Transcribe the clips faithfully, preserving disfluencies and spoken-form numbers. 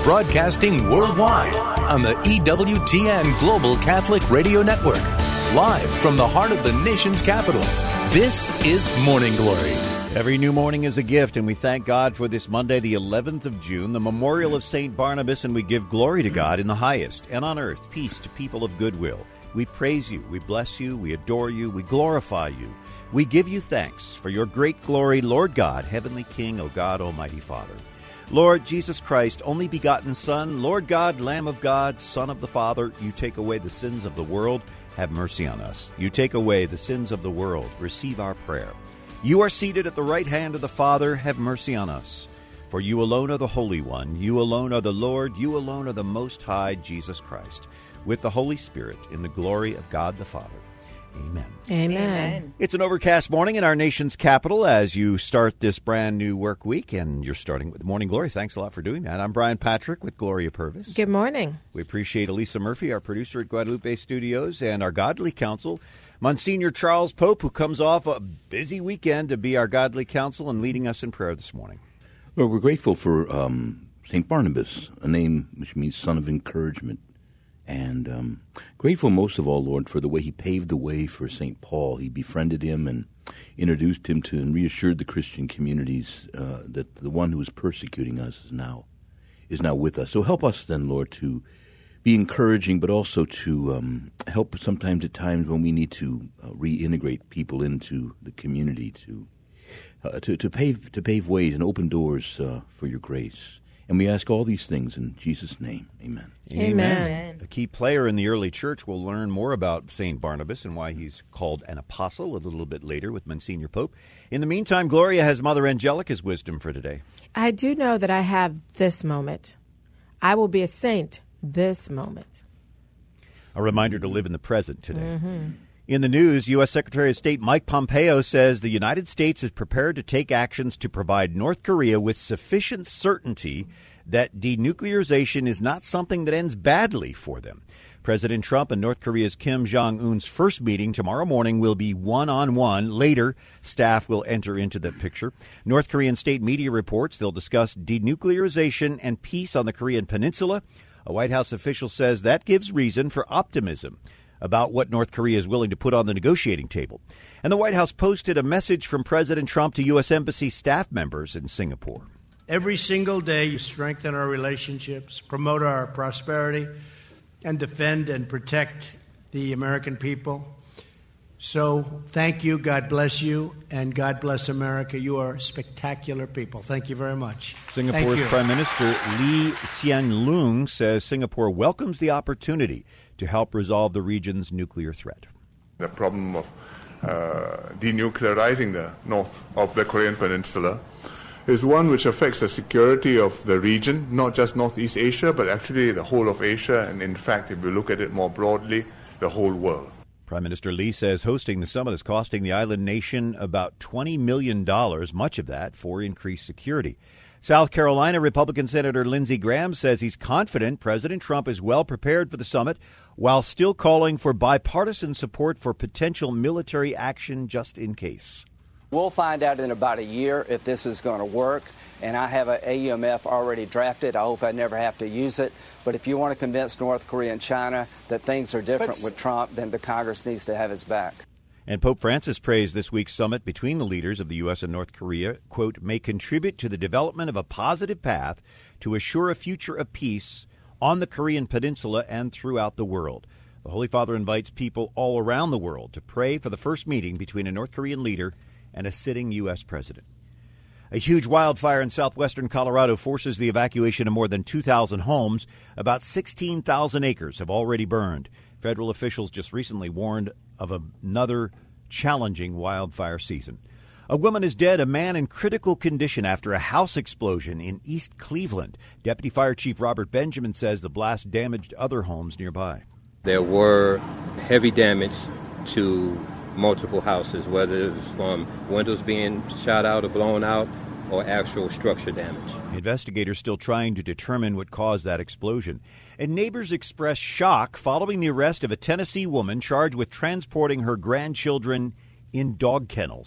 broadcasting worldwide on the E W T N Global Catholic Radio Network. Live from the heart of the nation's capital, this is Morning Glory. Every new morning is a gift, and we thank God for this Monday, the eleventh of June, the memorial of Saint Barnabas, and we give glory to God in the highest, and on earth, peace to people of goodwill. We praise you, we bless you, we adore you, we glorify you. We give you thanks for your great glory, Lord God, Heavenly King, O God, Almighty Father. Lord Jesus Christ, only begotten Son, Lord God, Lamb of God, Son of the Father, you take away the sins of the world, have mercy on us. You take away the sins of the world, receive our prayer. You are seated at the right hand of the Father, have mercy on us. For you alone are the Holy One, you alone are the Lord, you alone are the Most High, Jesus Christ, with the Holy Spirit, in the glory of God the Father. Amen. Amen. Amen. It's an overcast morning in our nation's capital as you start this brand new work week, and you're starting with Morning Glory. Thanks a lot for doing that. I'm Brian Patrick with Gloria Purvis. Good morning. We appreciate Elisa Murphy, our producer at Guadalupe Studios, and our godly counsel, Monsignor Charles Pope, who comes off a busy weekend to be our godly counsel and leading us in prayer this morning. Well, we're grateful for um, Saint Barnabas, a name which means son of encouragement. And um, grateful most of all, Lord, for the way he paved the way for Saint Paul. He befriended him and introduced him to and reassured the Christian communities uh, that the one who is persecuting us is now is now with us. So help us then, Lord, to be encouraging, but also to um, help sometimes at times when we need to uh, reintegrate people into the community, to uh, to, to pave to pave ways and open doors uh, for your grace. And we ask all these things in Jesus' name. Amen. Amen. Amen. A key player in the early church. We'll learn more about Saint Barnabas and why he's called an apostle a little bit later with Monsignor Pope. In the meantime, Gloria has Mother Angelica's wisdom for today. I do know that I have this moment. I will be a saint this moment. A reminder to live in the present today. Mm-hmm. In the news, U S. Secretary of State Mike Pompeo says the United States is prepared to take actions to provide North Korea with sufficient certainty that denuclearization is not something that ends badly for them. President Trump and North Korea's Kim Jong-un's first meeting tomorrow morning will be one-on-one. Later, staff will enter into the picture. North Korean state media reports they'll discuss denuclearization and peace on the Korean peninsula. A White House official says that gives reason for optimism about what North Korea is willing to put on the negotiating table. And the White House posted a message from President Trump to U S. Embassy staff members in Singapore. Every single day you strengthen our relationships, promote our prosperity, and defend and protect the American people. So thank you, God bless you, and God bless America. You are spectacular people. Thank you very much. Singapore's Prime Minister Lee Hsien Loong says Singapore welcomes the opportunity to help resolve the region's nuclear threat. The problem of uh, denuclearizing the north of the Korean peninsula is one which affects the security of the region, not just Northeast Asia, but actually the whole of Asia, and in fact, if we look at it more broadly, the whole world. Prime Minister Lee says hosting the summit is costing the island nation about twenty million dollars, much of that for increased security. South Carolina Republican Senator Lindsey Graham says he's confident President Trump is well prepared for the summit while still calling for bipartisan support for potential military action just in case. We'll find out in about a year if this is going to work, and I have an A U M F already drafted. I hope I never have to use it. But if you want to convince North Korea and China that things are different but, with Trump, then the Congress needs to have his back. And Pope Francis praised this week's summit between the leaders of the U S and North Korea, quote, may contribute to the development of a positive path to assure a future of peace on the Korean peninsula and throughout the world. The Holy Father invites people all around the world to pray for the first meeting between a North Korean leader and a sitting U S president. A huge wildfire in southwestern Colorado forces the evacuation of more than two thousand homes. About sixteen thousand acres have already burned. Federal officials just recently warned of another challenging wildfire season. A woman is dead, a man in critical condition after a house explosion in East Cleveland. Deputy Fire Chief Robert Benjamin says the blast damaged other homes nearby. There were heavy damage to multiple houses, whether it was from windows being shot out or blown out or actual structure damage. Investigators still trying to determine what caused that explosion. And neighbors expressed shock following the arrest of a Tennessee woman charged with transporting her grandchildren in dog kennels.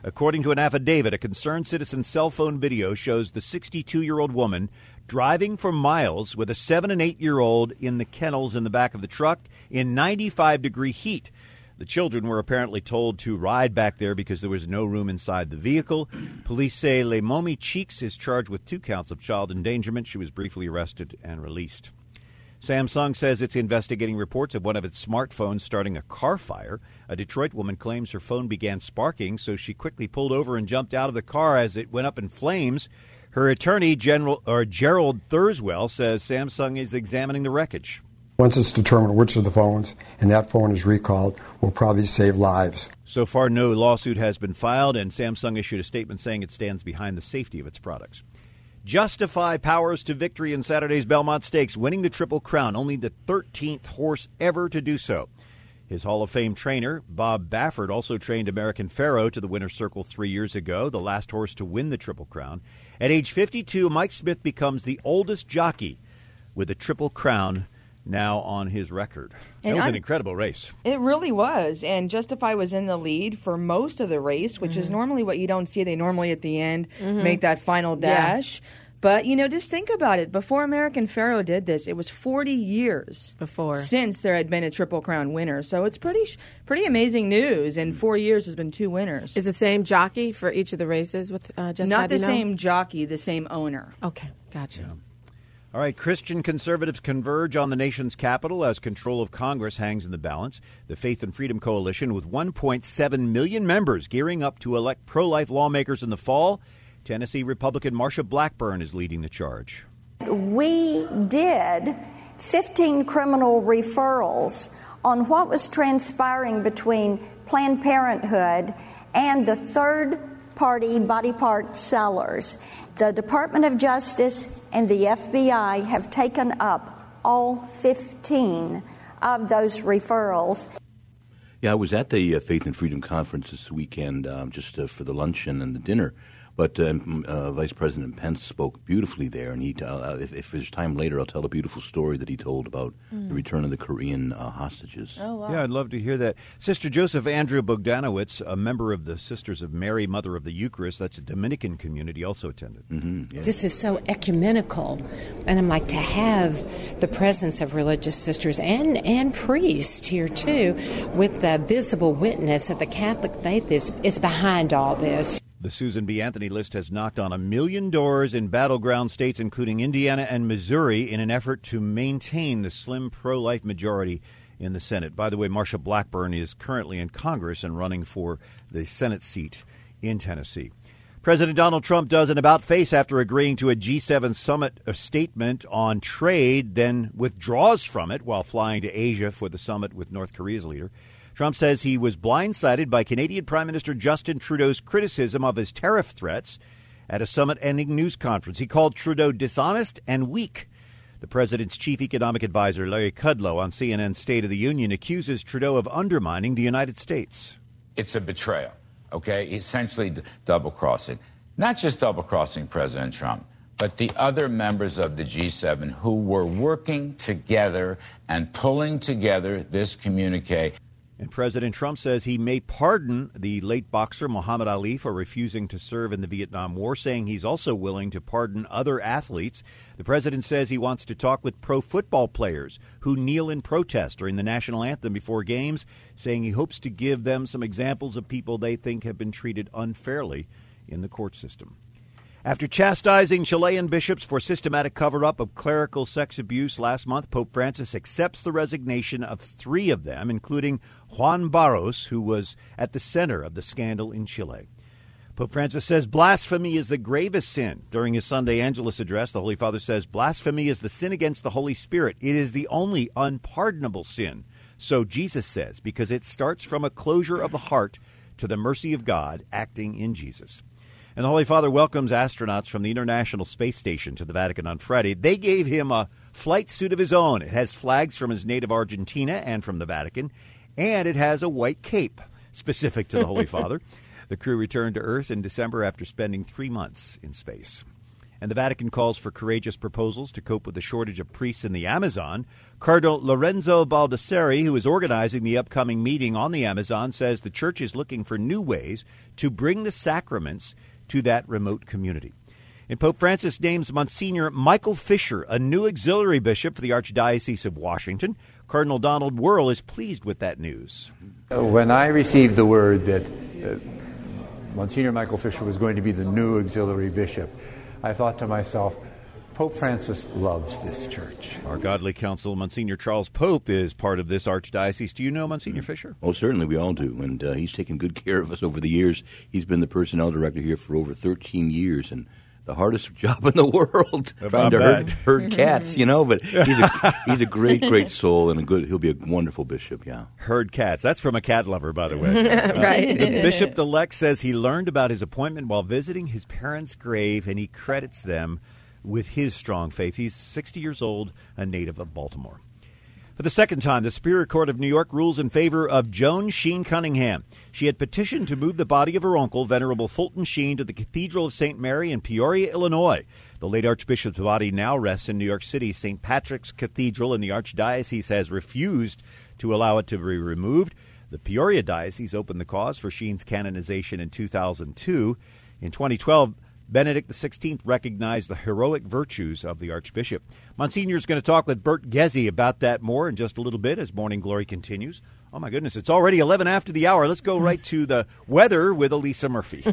According to an affidavit, a concerned citizen's cell phone video shows the sixty-two-year-old woman driving for miles with a seven- and eight-year-old in the kennels in the back of the truck in ninety-five degree heat. The children were apparently told to ride back there because there was no room inside the vehicle. Police say Leimomi Cheeks is charged with two counts of child endangerment. She was briefly arrested and released. Samsung says it's investigating reports of one of its smartphones starting a car fire. A Detroit woman claims her phone began sparking, so she quickly pulled over and jumped out of the car as it went up in flames. Her attorney, General or Gerald Thurswell, says Samsung is examining the wreckage. Once it's determined which of the phones and that phone is recalled, will probably save lives. So far, no lawsuit has been filed, and Samsung issued a statement saying it stands behind the safety of its products. Justify powers to victory in Saturday's Belmont Stakes, winning the Triple Crown, only the thirteenth horse ever to do so. His Hall of Fame trainer, Bob Baffert, also trained American Pharoah to the winner's circle three years ago, the last horse to win the Triple Crown. At age fifty-two, Mike Smith becomes the oldest jockey with a Triple Crown now on his record. And it was I'm, an incredible race. It really was. And Justify was in the lead for most of the race, which mm-hmm. is normally what you don't see. They normally at the end mm-hmm. make that final dash. Yeah. But, you know, just think about it. Before American Pharoah did this, it was forty years before since there had been a Triple Crown winner. So it's pretty pretty amazing news. In four years, there's been two winners. Is it the same jockey for each of the races with uh, Justify? Not the same jockey, the same owner. Okay, gotcha. Yeah. All right, Christian conservatives converge on the nation's capital as control of Congress hangs in the balance. The Faith and Freedom Coalition, with one point seven million members, gearing up to elect pro-life lawmakers in the fall. Tennessee Republican Marsha Blackburn is leading the charge. We did fifteen criminal referrals on what was transpiring between Planned Parenthood and the third-party body part sellers. The Department of Justice and the F B I have taken up all fifteen of those referrals. Yeah, I was at the uh, Faith and Freedom Conference this weekend um, just uh, for the luncheon and the dinner. But uh, uh, Vice President Pence spoke beautifully there, and he uh, if, if there's time later, I'll tell a beautiful story that he told about mm. the return of the Korean uh, hostages. Oh, wow. Yeah, I'd love to hear that. Sister Joseph Andrew Bogdanowicz, a member of the Sisters of Mary, Mother of the Eucharist, that's a Dominican community, also attended. Mm-hmm, yeah. This is so ecumenical, and I'm like, to have the presence of religious sisters and, and priests here, too, with the visible witness that the Catholic faith is, is behind all this. The Susan B. Anthony list has knocked on a million doors in battleground states, including Indiana and Missouri, in an effort to maintain the slim pro-life majority in the Senate. By the way, Marsha Blackburn is currently in Congress and running for the Senate seat in Tennessee. President Donald Trump does an about-face after agreeing to a G seven summit a statement on trade, then withdraws from it while flying to Asia for the summit with North Korea's leader. Trump says he was blindsided by Canadian Prime Minister Justin Trudeau's criticism of his tariff threats at a summit-ending news conference. He called Trudeau dishonest and weak. The president's chief economic advisor, Larry Kudlow, on C N N's State of the Union, accuses Trudeau of undermining the United States. It's a betrayal, okay? Essentially d- double-crossing. Not just double-crossing President Trump, but the other members of the G seven who were working together and pulling together this communique. And President Trump says he may pardon the late boxer Muhammad Ali for refusing to serve in the Vietnam War, saying he's also willing to pardon other athletes. The president says he wants to talk with pro football players who kneel in protest during the national anthem before games, saying he hopes to give them some examples of people they think have been treated unfairly in the court system. After chastising Chilean bishops for systematic cover-up of clerical sex abuse last month, Pope Francis accepts the resignation of three of them, including Juan Barros, who was at the center of the scandal in Chile. Pope Francis says blasphemy is the gravest sin. During his Sunday Angelus address, the Holy Father says blasphemy is the sin against the Holy Spirit. It is the only unpardonable sin. So Jesus says, because it starts from a closure of the heart to the mercy of God acting in Jesus. And the Holy Father welcomes astronauts from the International Space Station to the Vatican on Friday. They gave him a flight suit of his own. It has flags from his native Argentina and from the Vatican, and it has a white cape specific to the Holy Father. The crew returned to Earth in December after spending three months in space. and the Vatican calls for courageous proposals to cope with the shortage of priests in the Amazon. Cardinal Lorenzo Baldessari, who is organizing the upcoming meeting on the Amazon, says the Church is looking for new ways to bring the sacraments to that remote community. And Pope Francis names Monsignor Michael Fisher a new auxiliary bishop for the Archdiocese of Washington. Cardinal Donald Wuerl is pleased with that news. When I received the word that uh, Monsignor Michael Fisher was going to be the new auxiliary bishop, I thought to myself, Pope Francis loves this church. Our godly counsel, Monsignor Charles Pope, is part of this archdiocese. Do you know Monsignor Fisher? Oh, certainly we all do, and uh, he's taken good care of us over the years. He's been the personnel director here for over thirteen years, and the hardest job in the world, trying to herd, herd cats, you know. But he's a, he's a great, great soul, and a good. He'll be a wonderful bishop. Yeah, herd cats. That's from a cat lover, by the way. Right. Uh, the bishop-elect says he learned about his appointment while visiting his parents' grave, and he credits them with his strong faith. He's sixty years old, a native of Baltimore. For the second time, the Superior Court of New York rules in favor of Joan Sheen Cunningham. She had petitioned to move the body of her uncle, Venerable Fulton Sheen, to the Cathedral of Saint Mary in Peoria, Illinois. The late Archbishop's body now rests in New York City. Saint Patrick's Cathedral, and the Archdiocese has refused to allow it to be removed. The Peoria Diocese opened the cause for Sheen's canonization in two thousand two. In twenty twelve, Benedict the sixteenth recognized the heroic virtues of the Archbishop. Monsignor is going to talk with Bert Gezzi about that more in just a little bit as Morning Glory continues. Oh, my goodness, it's already eleven after the hour. Let's go right to the weather with Elisa Murphy.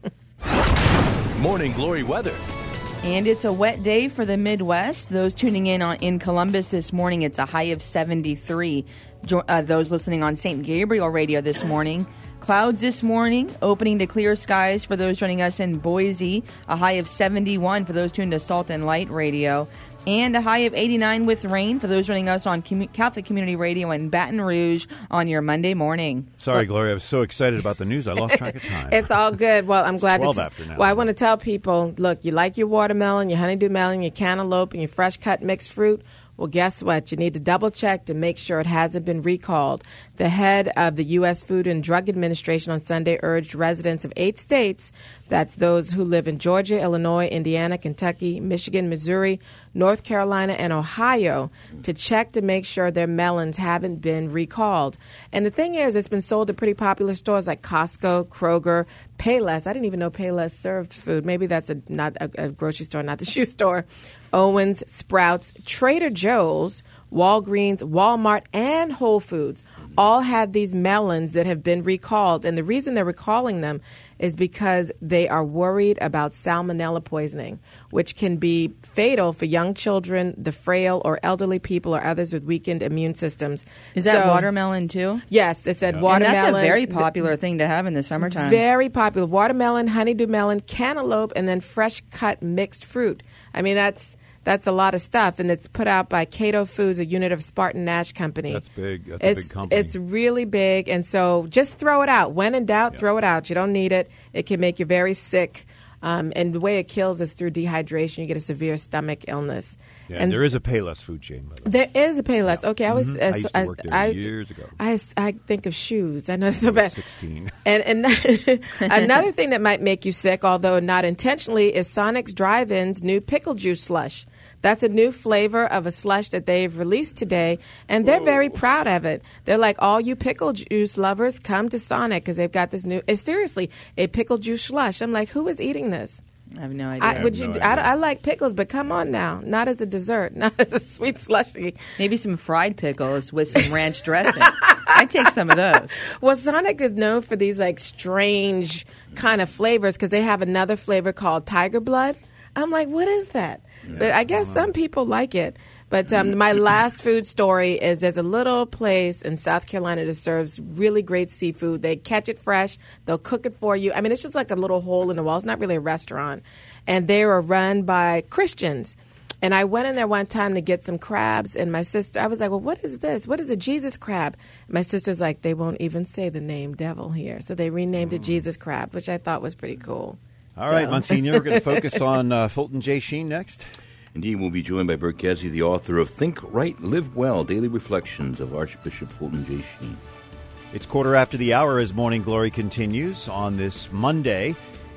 Morning Glory weather. And it's a wet day for the Midwest. Those tuning in on in Columbus this morning, it's a high of seventy-three. Jo- uh, those listening on Saint Gabriel Radio this morning, clouds this morning, opening to clear skies for those joining us in Boise, a high of seventy-one for those tuned to Salt and Light Radio, and a high of eighty-nine with rain for those joining us on Com- Catholic Community Radio in Baton Rouge on your Monday morning. Sorry, Gloria, I was so excited about the news, I lost track of time. It's all good. Well, I'm It's glad twelve to. T- after now. well, I want to tell people, look, you like your watermelon, your honeydew melon, your cantaloupe, and your fresh cut mixed fruit. Well, guess what? You need to double check to make sure it hasn't been recalled. The head of the U S Food and Drug Administration on Sunday urged residents of eight states, that's those who live in Georgia, Illinois, Indiana, Kentucky, Michigan, Missouri, North Carolina, and Ohio, to check to make sure their melons haven't been recalled. And the thing is, it's been sold at pretty popular stores like Costco, Kroger, Payless. I didn't even know Payless served food. Maybe that's a not a, a grocery store, not the shoe store. Owens, Sprouts, Trader Joe's, Walgreens, Walmart, and Whole Foods all have these melons that have been recalled. And the reason they're recalling them is because they are worried about salmonella poisoning, which can be fatal for young children, the frail, or elderly people, or others with weakened immune systems. Is that So- watermelon too? Yes, it said And watermelon. that's a very popular thing to have in the summertime. Very popular. Watermelon, honeydew melon, cantaloupe, and then fresh cut mixed fruit. I mean, that's that's a lot of stuff, and it's put out by Cato Foods, a unit of Spartan Nash Company. That's big. That's it's, a big company. It's really big, and so just throw it out. When in doubt, yeah. throw it out. You don't need it. It can make you very sick. Um, and the way it kills is through dehydration. You get a severe stomach illness. Yeah, and there is a Payless food chain. By the way. There is a Payless. Okay, I was. Mhm. Uh, I used to work there I, years ago. I, I think of shoes. I know it's so I was bad. sixteen. And, and another thing that might make you sick, although not intentionally, is Sonic's Drive-In's new pickle juice slush. That's a new flavor of a slush that they've released today, and they're Whoa. very proud of it. They're like, all you pickle juice lovers, come to Sonic because they've got this new, it's seriously, a pickle juice slush. I'm like, who is eating this? I have no idea. I, would you? no I, idea. I like pickles, but come on now, not as a dessert, not as a sweet slushy. Maybe some fried pickles with some ranch dressing. I take some of those. Well, Sonic is known for these like strange kind of flavors because they have another flavor called Tiger Blood. I'm like, what is that? Yeah, but I guess some people like it. But um, my last food story is there's a little place in South Carolina that serves really great seafood. They catch it fresh. They'll cook it for you. I mean, it's just like a little hole in the wall. It's not really a restaurant. And they were run by Christians. And I went in there one time to get some crabs, and my sister, I was like, well, what is this? What is a Jesus crab? And my sister's like, they won't even say the name devil here. So they renamed it Jesus crab, which I thought was pretty cool. All so. right, Monsignor, we're going to focus on uh, Fulton J. Sheen next. Indeed, we'll be joined by Bert Gezzi, the author of Think Right, Live Well, Daily Reflections of Archbishop Fulton J. Sheen. It's quarter after the hour as Morning Glory continues on this Monday.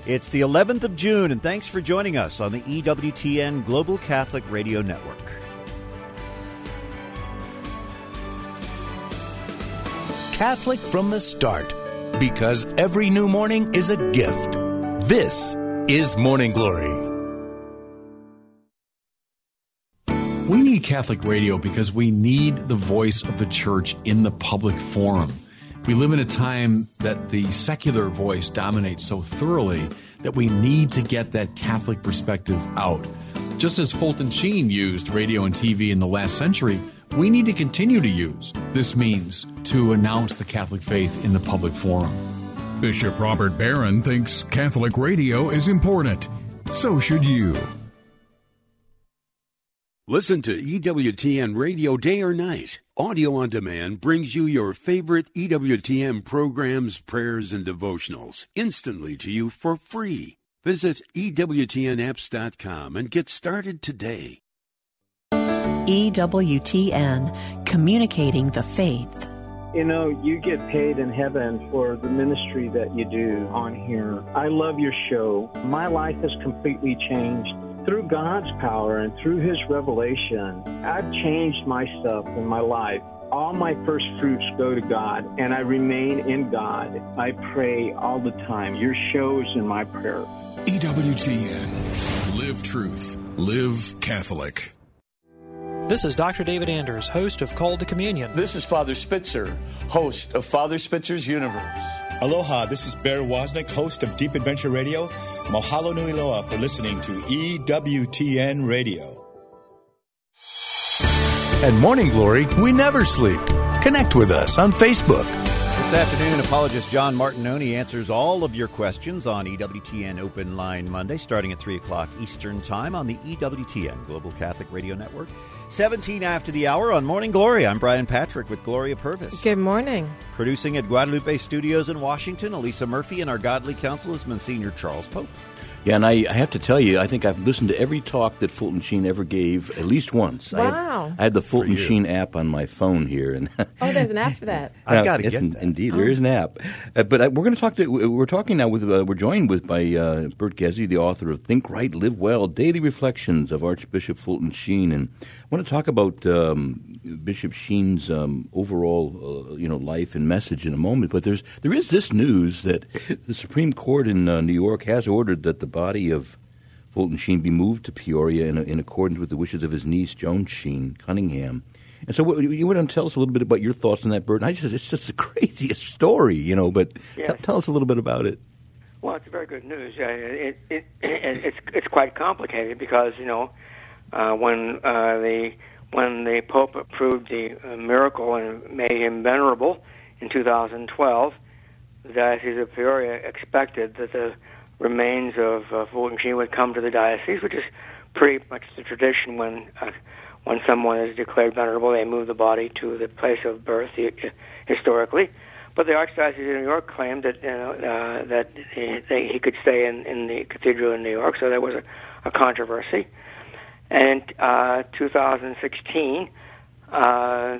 It's the eleventh of June, and thanks for joining us on the E W T N Global Catholic Radio Network. Catholic from the start, because every new morning is a gift. This is Morning Glory. We need Catholic radio because we need the voice of the church in the public forum. We live in a time that the secular voice dominates so thoroughly that we need to get that Catholic perspective out. Just as Fulton Sheen used radio and T V in the last century, we need to continue to use this means to announce the Catholic faith in the public forum. Bishop Robert Barron thinks Catholic radio is important. So should you. Listen to E W T N Radio day or night. Audio on Demand brings you your favorite E W T N programs, prayers, and devotionals instantly to you for free. Visit E W T N apps dot com and get started today. E W T N, communicating the faith. You know, you get paid in heaven for the ministry that you do on here. I love your show. My life has completely changed. Through God's power and through His revelation, I've changed myself in my life. All my first fruits go to God, and I remain in God. I pray all the time. Your show is in my prayer. E W T N. Live truth. Live Catholic. This is Doctor David Anders, host of Called to Communion. This is Father Spitzer, host of Father Spitzer's Universe. Aloha, this is Bear Wozniak, host of Deep Adventure Radio. Mahalo nui loa for listening to E W T N Radio. At Morning Glory, we never sleep. Connect with us on Facebook. This afternoon, apologist John Martinoni answers all of your questions on E W T N Open Line Monday, starting at three o'clock Eastern Time on the E W T N Global Catholic Radio Network. seventeen after the hour on Morning Glory. I'm Brian Patrick with Gloria Purvis. Good morning. Producing at Guadalupe Studios in Washington, Elisa Murphy, and our godly counsel is Monsignor Charles Pope. Yeah, and I, I have to tell you, I think I've listened to every talk that Fulton Sheen ever gave at least once. Wow. I had, I had the Fulton Sheen app on my phone here. And oh, there's an app for that. I've got to yes, get that. Indeed, oh. there is an app. Uh, but I, we're going to talk to, we're talking now with, uh, we're joined with by uh, Bert Gezi, the author of Think Right, Live Well, Daily Reflections of Archbishop Fulton Sheen. And I want to talk about um, Bishop Sheen's um, overall, uh, you know, life and message in a moment. But there's there is this news that the Supreme Court in uh, New York has ordered that the body of Fulton Sheen be moved to Peoria in, in accordance with the wishes of his niece, Joan Sheen Cunningham. And so what, you want to tell us a little bit about your thoughts on that, Bert? I just, it's just the craziest story, you know, but yes. t- tell us a little bit about it. Well, it's very good news. Uh, it, it, it, it's it's quite complicated because, you know, uh, when uh, the when the Pope approved the uh, miracle and made him venerable in two thousand twelve, the Diocese of Peoria expected that the remains of uh, Fulton Sheen would come to the diocese, which is pretty much the tradition when uh, when someone is declared venerable, they move the body to the place of birth uh, historically. But the Archdiocese of New York claimed that you know, uh, that he, they, he could stay in, in the cathedral in New York, so there was a, a controversy. And uh, two thousand sixteen, uh,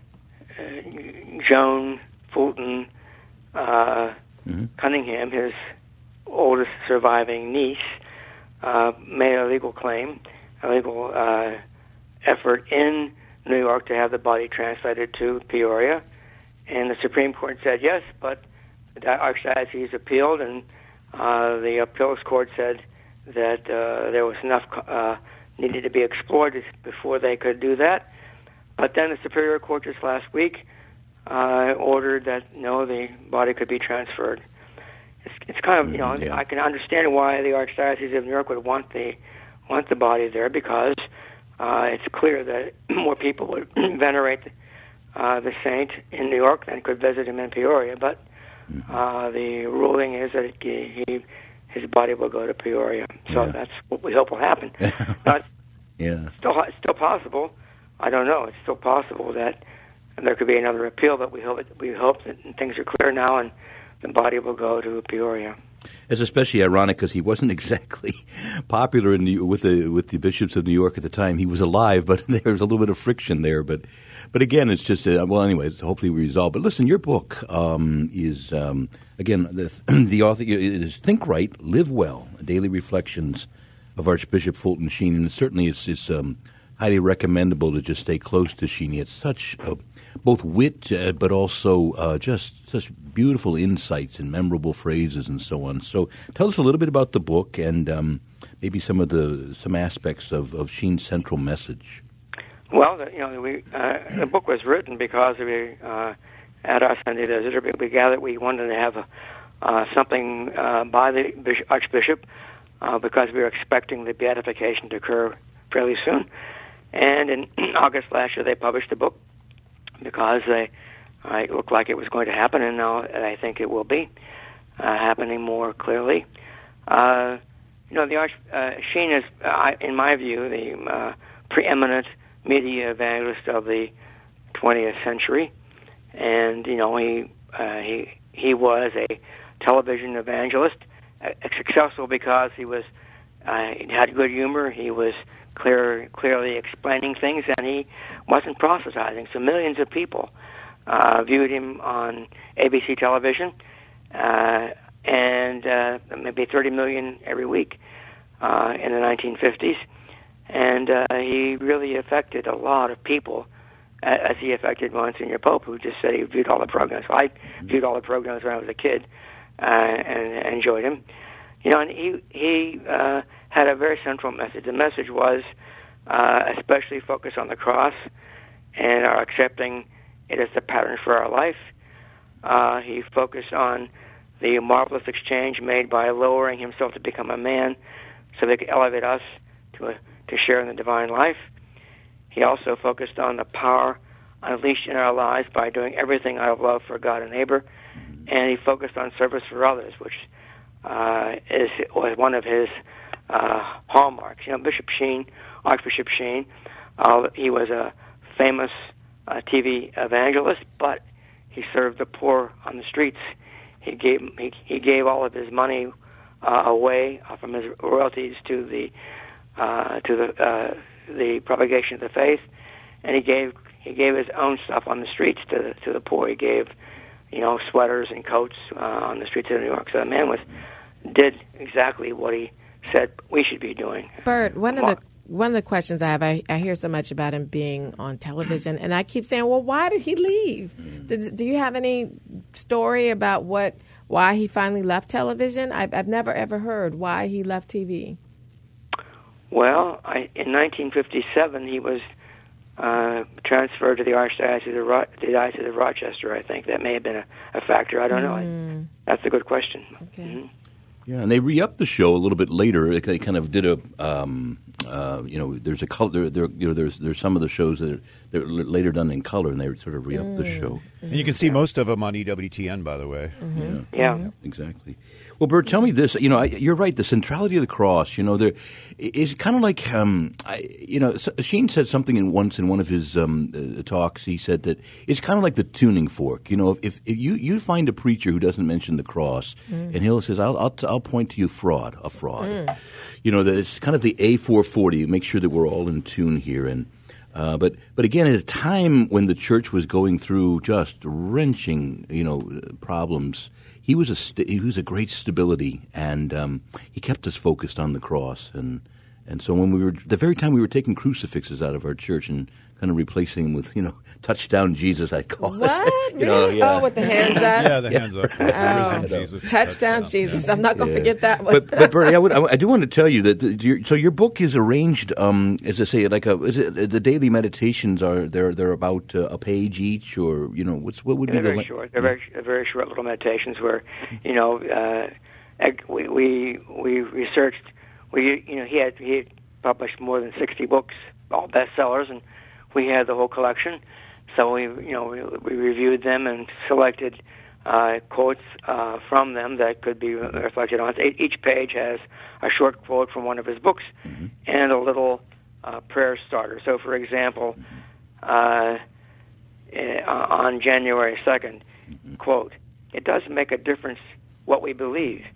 Joan Fulton uh, mm-hmm. Cunningham, his oldest surviving niece, uh, made a legal claim, a legal uh, effort in New York to have the body translated to Peoria. And the Supreme Court said yes, but the Archdiocese appealed, and uh, the appeals court said that uh, there was enough uh, needed to be explored before they could do that. But then the Superior Court just last week uh, ordered that no, the body could be transferred. It's, it's kind of, you know, yeah. I can understand why the Archdiocese of New York would want the want the body there, because uh, it's clear that more people would venerate uh, the saint in New York than could visit him in Peoria. But uh, the ruling is that he, he his body will go to Peoria. So yeah. that's what we hope will happen. But yeah, still, it's still possible. I don't know. It's still possible that there could be another appeal, but we hope we hope that things are clear now and the body will go to Peoria. It's especially ironic because he wasn't exactly popular in the, with the with the bishops of New York at the time. He was alive, but there was a little bit of friction there. But but again, it's just uh, well, anyway, it's hopefully resolved. But listen, your book um, is um, again the the author is Think Right, Live Well: Daily Reflections of Archbishop Fulton Sheen, and certainly it's, it's um, highly recommendable to just stay close to Sheen. He had such a both wit, uh, but also uh, just such beautiful insights and memorable phrases and so on. So, tell us a little bit about the book and um, maybe some of the some aspects of, of Sheen's central message. Well, the, you know, we uh, the book was written because we uh, at our Sunday visitor we gathered we wanted to have a, uh, something uh, by the bishop, Archbishop uh, because we were expecting the beatification to occur fairly soon, and in August last year they published the book. Because they, uh, it looked like it was going to happen, and now I think it will be uh, happening more clearly. Uh, you know, the Arch uh, Sheen is, uh, in my view, the uh, preeminent media evangelist of the twentieth century, and you know, he uh, he he was a television evangelist, uh, successful because he was uh, he had good humor. He was Clear, clearly explaining things, and he wasn't proselytizing. So millions of people uh, viewed him on A B C television, uh, and uh, maybe thirty million every week uh, in the nineteen fifties. And uh, he really affected a lot of people, as he affected Monsignor Pope, who just said he viewed all the programs. So I viewed all the programs when I was a kid uh, and enjoyed him. You know, and he he uh, had a very central message. The message was uh, especially focused on the cross and our accepting it as the pattern for our life. Uh, he focused on the marvelous exchange made by lowering himself to become a man so they could elevate us to a, to share in the divine life. He also focused on the power unleashed in our lives by doing everything out of love for God and neighbor. And he focused on service for others, which Uh, is was one of his uh, hallmarks. You know, Bishop Sheen, Archbishop Sheen, uh, he was a famous uh, T V evangelist, but he served the poor on the streets. He gave he, he gave all of his money uh, away from his royalties to the uh, to the uh, the propagation of the faith, and he gave he gave his own stuff on the streets to the, to the poor. He gave, you know, sweaters and coats uh, on the streets of New York. So the man was did exactly what he said we should be doing. Bert, one of the one of the questions I have, I, I hear so much about him being on television, and I keep saying, well, why did he leave? Did, do you have any story about what why he finally left television? I've, I've never ever heard why he left T V. Well, I, in nineteen fifty-seven, he was uh, transferred to the Archdiocese of, Ro- the Diocese of Rochester, I think. That may have been a, a factor. I don't Mm. know. I, that's a good question. Okay. Mm-hmm. Yeah, and they re-upped the show a little bit later. They kind of did a, um, uh, you know, there's a color. There, there, you know, there's there's some of the shows that are they're later done in color, and they sort of re-upped mm. the show. And you can see most of them on E W T N, by the way. Mm-hmm. Yeah. Yeah. yeah, exactly. Well, Bert, tell me this. You know, I, you're right. The centrality of the cross. You know, there is kind of like, um, I, you know, Sheen said something in once in one of his um, uh, talks. He said that it's kind of like the tuning fork. You know, if, if you you find a preacher who doesn't mention the cross, mm. and he'll says, "I'll I'll, I'll point to you fraud, a fraud." Mm. You know, that it's kind of the A four forty. Make sure that we're all in tune here. And uh, but but again, at a time when the church was going through just wrenching, you know, problems. He was a st- he was a great stability, and um, he kept us focused on the cross. And and so when we were the very time we were taking crucifixes out of our church and kind of replacing them with, you know, touchdown Jesus, I call what? it. What? you know, really? yeah. Oh, with the hands up. Yeah, the hands up. Oh. Jesus. Touchdown Jesus. I'm not going to Yeah. forget that one. But, but Bernie, I, would, I do want to tell you that the, your, so your book is arranged, um, as I say, like a is it, the daily meditations are they're they're about uh, a page each, or you know, what's what would They're be very the short. They're very, they're very short little meditations where, you know, uh, eg- we we we researched. We you know he had he had published more than sixty books, all bestsellers, and we had the whole collection. So we you know we, we reviewed them and selected uh, quotes uh, from them that could be reflected on. Each page has a short quote from one of his books mm-hmm. and a little uh, prayer starter. So, for example. Uh, on January second, mm-hmm. quote, "It doesn't make a difference what we believe.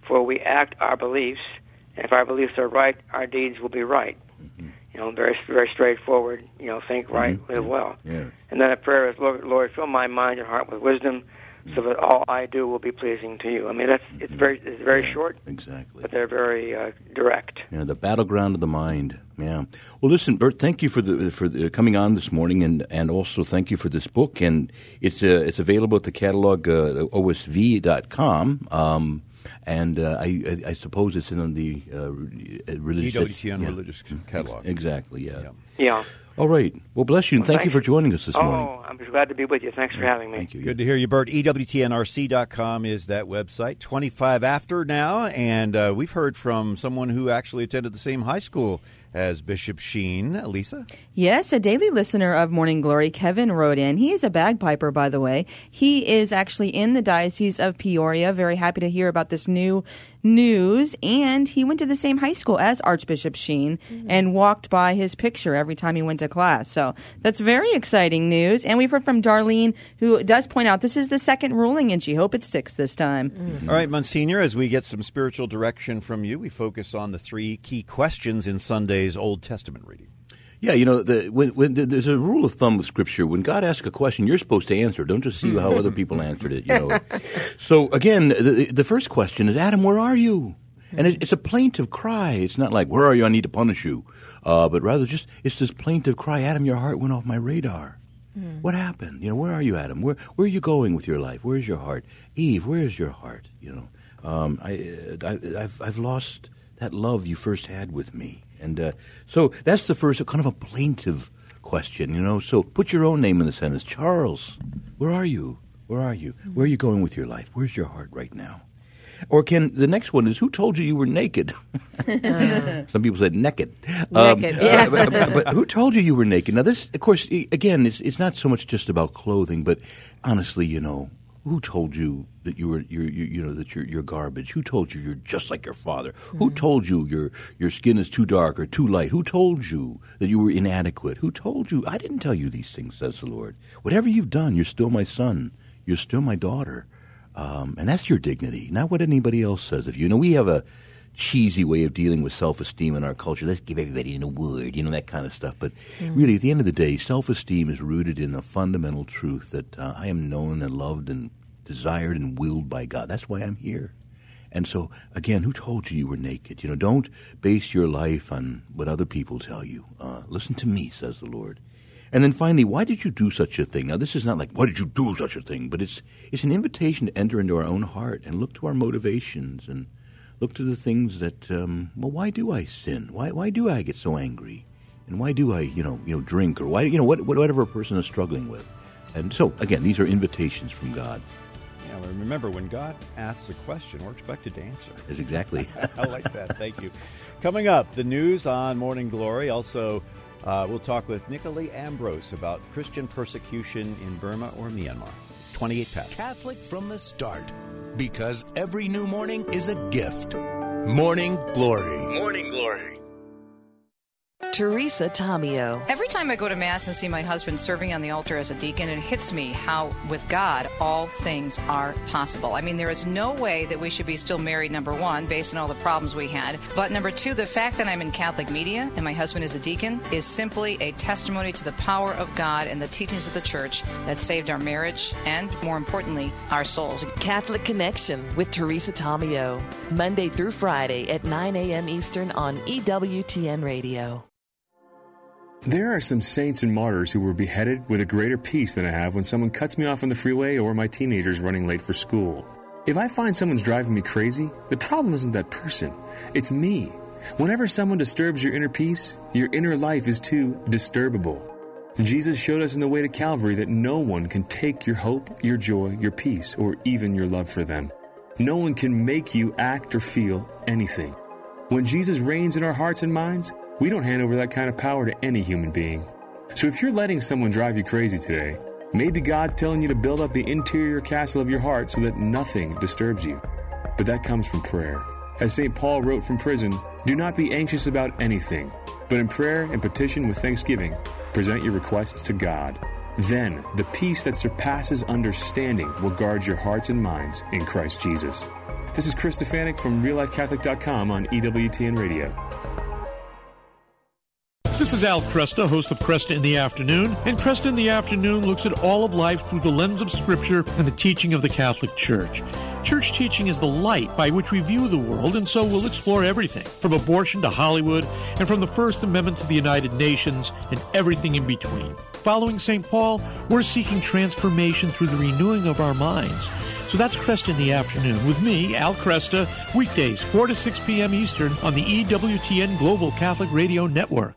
For we act our beliefs, and if our beliefs are right, our deeds will be right. Mm-hmm. You know, very very straightforward. You know, think right, mm-hmm. live well. Yeah. And then a prayer is, Lord, Lord, fill my mind and heart with wisdom, so that all I do will be pleasing to you. I mean, that's it's very it's very yeah, short, exactly, but they're very uh, direct. Yeah, the battleground of the mind. Yeah. Well, listen, Bert, thank you for the for the, coming on this morning, and, and also thank you for this book. And it's uh, it's available at the catalog uh, O S V dot com. Um, and uh, I, I suppose it's in the uh, religious E W T N yeah. religious catalog. Exactly. Yeah. Yeah. yeah. All right. Well, bless you, and well, thank thanks. you for joining us this oh, morning. Oh, I'm just glad to be with you. Thanks for having me. Thank you. Good to hear you, Bert. E W T N R C dot com is that website. twenty-five after now, and uh, we've heard from someone who actually attended the same high school as Bishop Sheen. Lisa? Yes, a daily listener of Morning Glory, Kevin, wrote in. He is a bagpiper, by the way. He is actually in the Diocese of Peoria. Very happy to hear about this new news. And he went to the same high school as Archbishop Sheen mm-hmm. and walked by his picture every time he went to class. So that's very exciting news. And we've heard from Darlene, who does point out this is the second ruling, and she hopes it sticks this time. Mm-hmm. All right, Monsignor, as we get some spiritual direction from you, we focus on the three key questions in Sunday's Old Testament reading. Yeah, you know, the, when, when there's a rule of thumb with Scripture. When God asks a question, you're supposed to answer. Don't just see how other people answered it. You know. So again, the, the first question is, Adam, where are you? And it, it's a plaintive cry. It's not like, where are you? I need to punish you. Uh, but rather, just it's this plaintive cry. Adam, your heart went off my radar. Mm. What happened? You know, where are you, Adam? Where where are you going with your life? Where's your heart? Eve, where is your heart? You know, um, I, I I've I've lost that love you first had with me. And uh, so that's the first kind of a plaintive question, you know. So put your own name in the sentence. Charles, where are you? Where are you? Where are you going with your life? Where's your heart right now? Or can the next one is, who told you you were naked? Some people said naked. Naked, um, yeah. uh, but, but who told you you were naked? Now this, of course, again, it's, it's not so much just about clothing, but honestly, you know, who told you that you were, you're, you, you know, that you're, you're garbage? Who told you you're just like your father? Mm-hmm. Who told you your your skin is too dark or too light? Who told you that you were inadequate? Who told you? I didn't tell you these things, says the Lord. Whatever you've done, you're still my son. You're still my daughter. Um, and that's your dignity, not what anybody else says of you. You know, we have a cheesy way of dealing with self-esteem in our culture. Let's give everybody an award, you know, that kind of stuff. But mm. really, at the end of the day, self-esteem is rooted in a fundamental truth that uh, I am known and loved and desired and willed by God. That's why I'm here. And so, again, who told you you were naked? You know, don't base your life on what other people tell you. Uh, listen to me, says the Lord. And then finally, why did you do such a thing? Now, this is not like, why did you do such a thing? But it's it's an invitation to enter into our own heart and look to our motivations and look to the things that, um, well, why do I sin? Why why do I get so angry? And why do I, you know, you know, drink? Or why, you know, what, whatever a person is struggling with. And so, again, these are invitations from God. Yeah, well, remember, when God asks a question, we're expected to answer. Yes, exactly. I like that. Thank you. Coming up, the news on Morning Glory. Also, uh, we'll talk with Nicolee Ambrose about Christian persecution in Burma or Myanmar. It's twenty-eight past. Catholic from the start, because every new morning is a gift. Morning Glory. Morning Glory. Teresa Tomeo. Every time I go to Mass and see my husband serving on the altar as a deacon, it hits me how, with God, all things are possible. I mean, there is no way that we should be still married, number one, based on all the problems we had. But number two, the fact that I'm in Catholic media and my husband is a deacon is simply a testimony to the power of God and the teachings of the Church that saved our marriage and, more importantly, our souls. Catholic Connection with Teresa Tomeo. Monday through Friday at nine a.m. Eastern on E W T N Radio. There are some saints and martyrs who were beheaded with a greater peace than I have when someone cuts me off on the freeway or my teenager's running late for school. If I find someone's driving me crazy, the problem isn't that person. It's me. Whenever someone disturbs your inner peace, your inner life is too disturbable. Jesus showed us in the way to Calvary that no one can take your hope, your joy, your peace, or even your love for them. No one can make you act or feel anything. When Jesus reigns in our hearts and minds, we don't hand over that kind of power to any human being. So if you're letting someone drive you crazy today, maybe God's telling you to build up the interior castle of your heart so that nothing disturbs you. But that comes from prayer. As Saint Paul wrote from prison, do not be anxious about anything, but in prayer and petition with thanksgiving, present your requests to God. Then the peace that surpasses understanding will guard your hearts and minds in Christ Jesus. This is Chris Stefanik from real life catholic dot com on E W T N Radio. This is Al Cresta, host of Cresta in the Afternoon, and Cresta in the Afternoon looks at all of life through the lens of Scripture and the teaching of the Catholic Church. Church teaching is the light by which we view the world, and so we'll explore everything, from abortion to Hollywood, and from the First Amendment to the United Nations, and everything in between. Following Saint Paul, we're seeking transformation through the renewing of our minds. So that's Cresta in the Afternoon with me, Al Cresta, weekdays four to six p.m. Eastern on the E W T N Global Catholic Radio Network.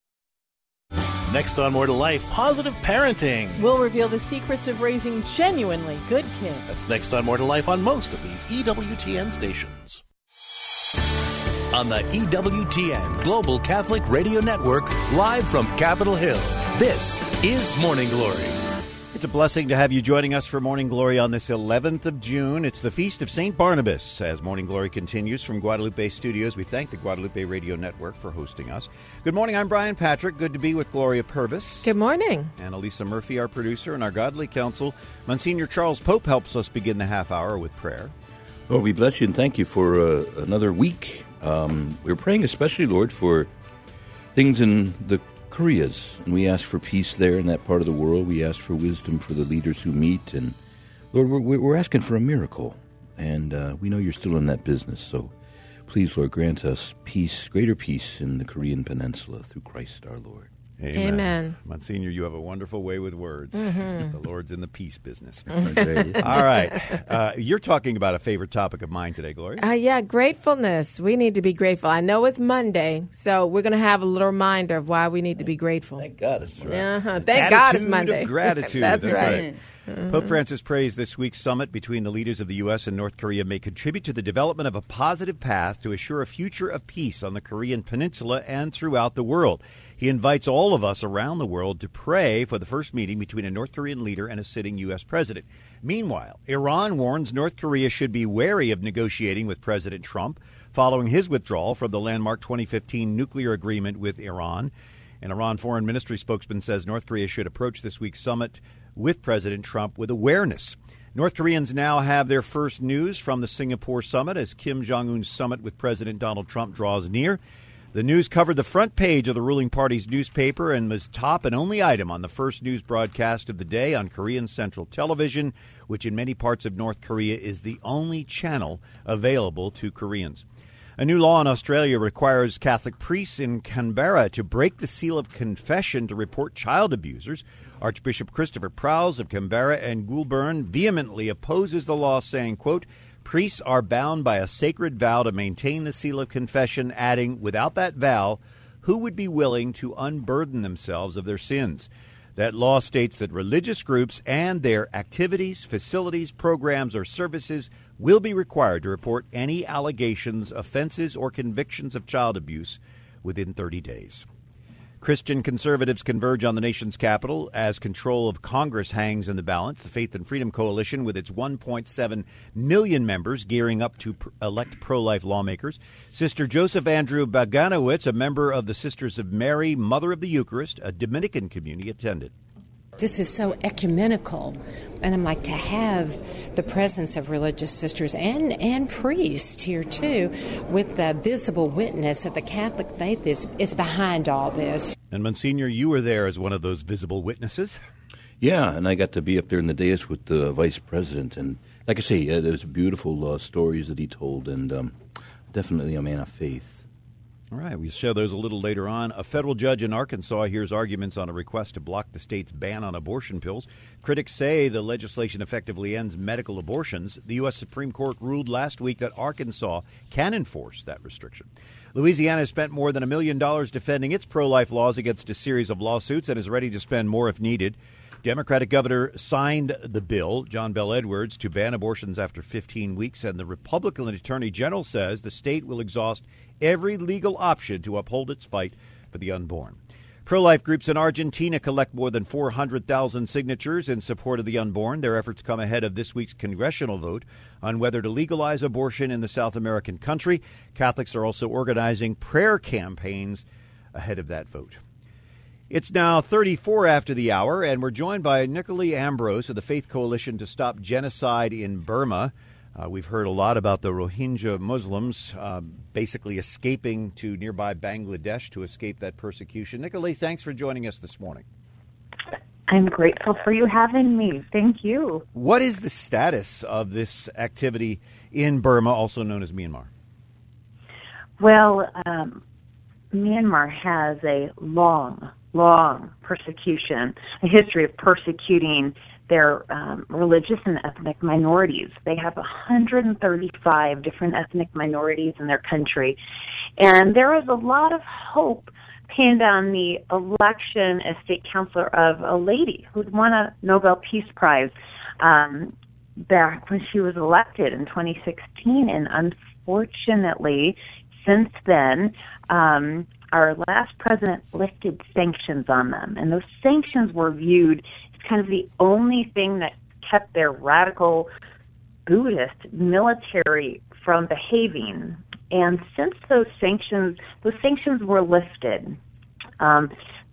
Next on More to Life, positive parenting. We'll reveal the secrets of raising genuinely good kids. That's next on More to Life on most of these E W T N stations. On the E W T N Global Catholic Radio Network, live from Capitol Hill, this is Morning Glory. It's a blessing to have you joining us for Morning Glory on this eleventh of June. It's the Feast of Saint Barnabas. As Morning Glory continues from Guadalupe Studios, we thank the Guadalupe Radio Network for hosting us. Good morning, I'm Brian Patrick. Good to be with Gloria Purvis. Good morning. And Elisa Murphy, our producer, and our godly counsel. Monsignor Charles Pope helps us begin the half hour with prayer. Lord, we bless you and thank you for uh, another week. Um, we're praying especially, Lord, for things in the Koreas, and we ask for peace there in that part of the world. We ask for wisdom for the leaders who meet, and Lord, we're, we're asking for a miracle, and uh, we know you're still in that business, so please, Lord, grant us peace, greater peace in the Korean peninsula through Christ our Lord. Amen. Amen. Monsignor, you have a wonderful way with words. Mm-hmm. The Lord's in the peace business. All right. Uh, you're talking about a favorite topic of mine today, Gloria. Uh, yeah, gratefulness. We need to be grateful. I know it's Monday, so we're going to have a little reminder of why we need to be grateful. Thank God it's Monday. Uh-huh. Thank God it's Attitude Monday. of gratitude. That's, That's right. right. Mm-hmm. Pope Francis prays this week's summit between the leaders of the U S and North Korea may contribute to the development of a positive path to assure a future of peace on the Korean peninsula and throughout the world. He invites all of us around the world to pray for the first meeting between a North Korean leader and a sitting U S president. Meanwhile, Iran warns North Korea should be wary of negotiating with President Trump following his withdrawal from the landmark twenty fifteen nuclear agreement with Iran. An Iran Foreign Ministry spokesman says North Korea should approach this week's summit with President Trump with awareness. North Koreans now have their first news from the Singapore summit as Kim Jong-un's summit with President Donald Trump draws near. The news covered the front page of the ruling party's newspaper and was top and only item on the first news broadcast of the day on Korean Central Television, which in many parts of North Korea is the only channel available to Koreans. A new law in Australia requires Catholic priests in Canberra to break the seal of confession to report child abusers. Archbishop Christopher Prowse of Canberra and Goulburn vehemently opposes the law, saying, quote, priests are bound by a sacred vow to maintain the seal of confession, adding, without that vow, who would be willing to unburden themselves of their sins? That law states that religious groups and their activities, facilities, programs, or services will be required to report any allegations, offenses, or convictions of child abuse within thirty days. Christian conservatives converge on the nation's capital as control of Congress hangs in the balance. The Faith and Freedom Coalition, with its one point seven million members, gearing up to pr- elect pro-life lawmakers. Sister Joseph Andrew Baganowicz, a member of the Sisters of Mary, Mother of the Eucharist, a Dominican community, attended. This is so ecumenical, and I'm like, to have the presence of religious sisters and, and priests here too, with the visible witness that the Catholic faith is, is behind all this. And Monsignor, you were there as one of those visible witnesses. Yeah, and I got to be up there in the dais with the vice president, and like I say, uh, there's beautiful uh, stories that he told, and um, definitely a man of faith. All right, we'll share those a little later on. A federal judge in Arkansas hears arguments on a request to block the state's ban on abortion pills. Critics say the legislation effectively ends medical abortions. The U S Supreme Court ruled last week that Arkansas can enforce that restriction. Louisiana has spent more than a million dollars defending its pro-life laws against a series of lawsuits and is ready to spend more if needed. Democratic governor signed the bill, John Bel Edwards, to ban abortions after fifteen weeks, and the Republican attorney general says the state will exhaust every legal option to uphold its fight for the unborn. Pro-life groups in Argentina collect more than four hundred thousand signatures in support of the unborn. Their efforts come ahead of this week's congressional vote on whether to legalize abortion in the South American country. Catholics are also organizing prayer campaigns ahead of that vote. It's now thirty-four after the hour, and we're joined by Nicolae Ambrose of the Faith Coalition to Stop Genocide in Burma. Uh, we've heard a lot about the Rohingya Muslims uh, basically escaping to nearby Bangladesh to escape that persecution. Nicolai, thanks for joining us this morning. I'm grateful for you having me. Thank you. What is the status of this activity in Burma, also known as Myanmar? Well, um, Myanmar has a long, long persecution, a history of persecuting their um, religious and ethnic minorities. They have one hundred thirty-five different ethnic minorities in their country. And there is a lot of hope pinned on the election as state councilor of a lady who'd won a Nobel Peace Prize um, back when she was elected in twenty sixteen. And unfortunately, since then, um, our last president lifted sanctions on them. And those sanctions were viewed kind of the only thing that kept their radical Buddhist military from behaving. And since those sanctions, those sanctions were lifted um,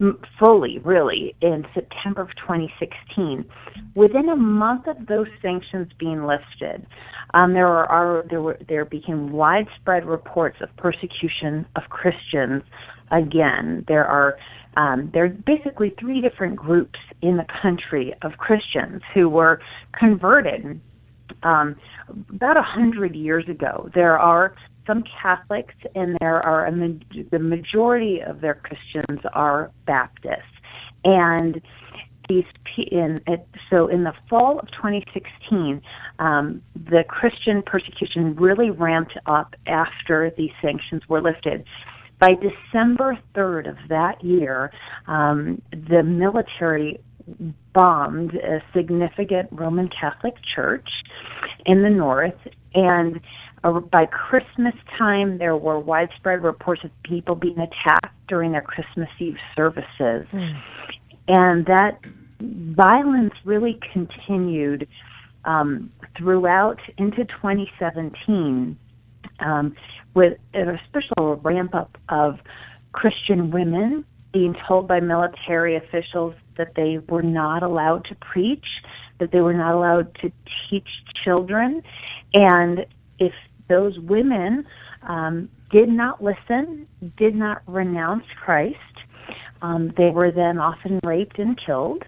fully, really, in September of twenty sixteen, within a month of those sanctions being lifted, um, there are there were there became widespread reports of persecution of Christians. Again, there are Um, there are basically three different groups in the country of Christians who were converted um, about a hundred years ago. There are some Catholics, and there are a ma- the majority of their Christians are Baptists. And these in it, so in the fall of twenty sixteen, um, the Christian persecution really ramped up after these sanctions were lifted. By December third of that year, um, the military bombed a significant Roman Catholic church in the north, and uh, by Christmas time, there were widespread reports of people being attacked during their Christmas Eve services. Mm. And that violence really continued um, throughout into twenty seventeen. Um, with a special ramp-up of Christian women being told by military officials that they were not allowed to preach, that they were not allowed to teach children. And if those women um, did not listen, did not renounce Christ, um, they were then often raped and killed.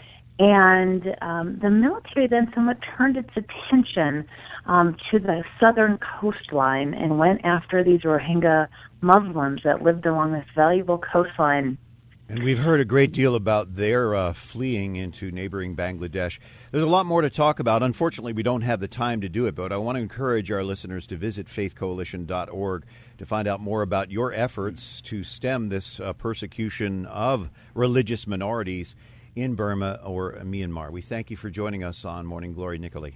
And um, the military then somewhat turned its attention um, to the southern coastline and went after these Rohingya Muslims that lived along this valuable coastline. And we've heard a great deal about their uh, fleeing into neighboring Bangladesh. There's a lot more to talk about. Unfortunately, we don't have the time to do it, but I want to encourage our listeners to visit faith coalition dot org to find out more about your efforts to stem this uh, persecution of religious minorities in Burma or Myanmar. We thank you for joining us on Morning Glory, Nicolai.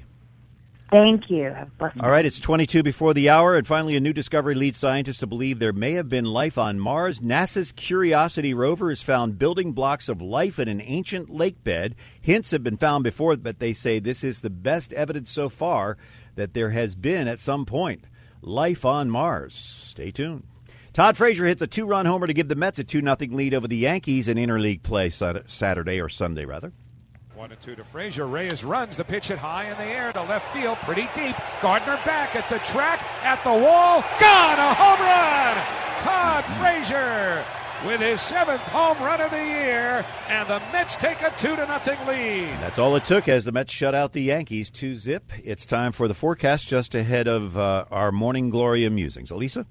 Thank you. Have a blessed All right, it's twenty-two before the hour, and finally a new discovery leads scientists to believe there may have been life on Mars. NASA's Curiosity rover has found building blocks of life in an ancient lake bed. Hints have been found before, but they say this is the best evidence so far that there has been, at some point, life on Mars. Stay tuned. Todd Frazier hits a two-run homer to give the Mets a two nothing lead over the Yankees in interleague play Saturday, or Sunday, rather. One and two to Frazier. Reyes runs the pitch hit high in the air to left field, pretty deep. Gardner back at the track, at the wall, gone! A home run! Todd Frazier with his seventh home run of the year, and the Mets take a two to nothing lead. That's all it took as the Mets shut out the Yankees two zip. It's time for the forecast just ahead of uh, our Morning Glory musings. Elisa?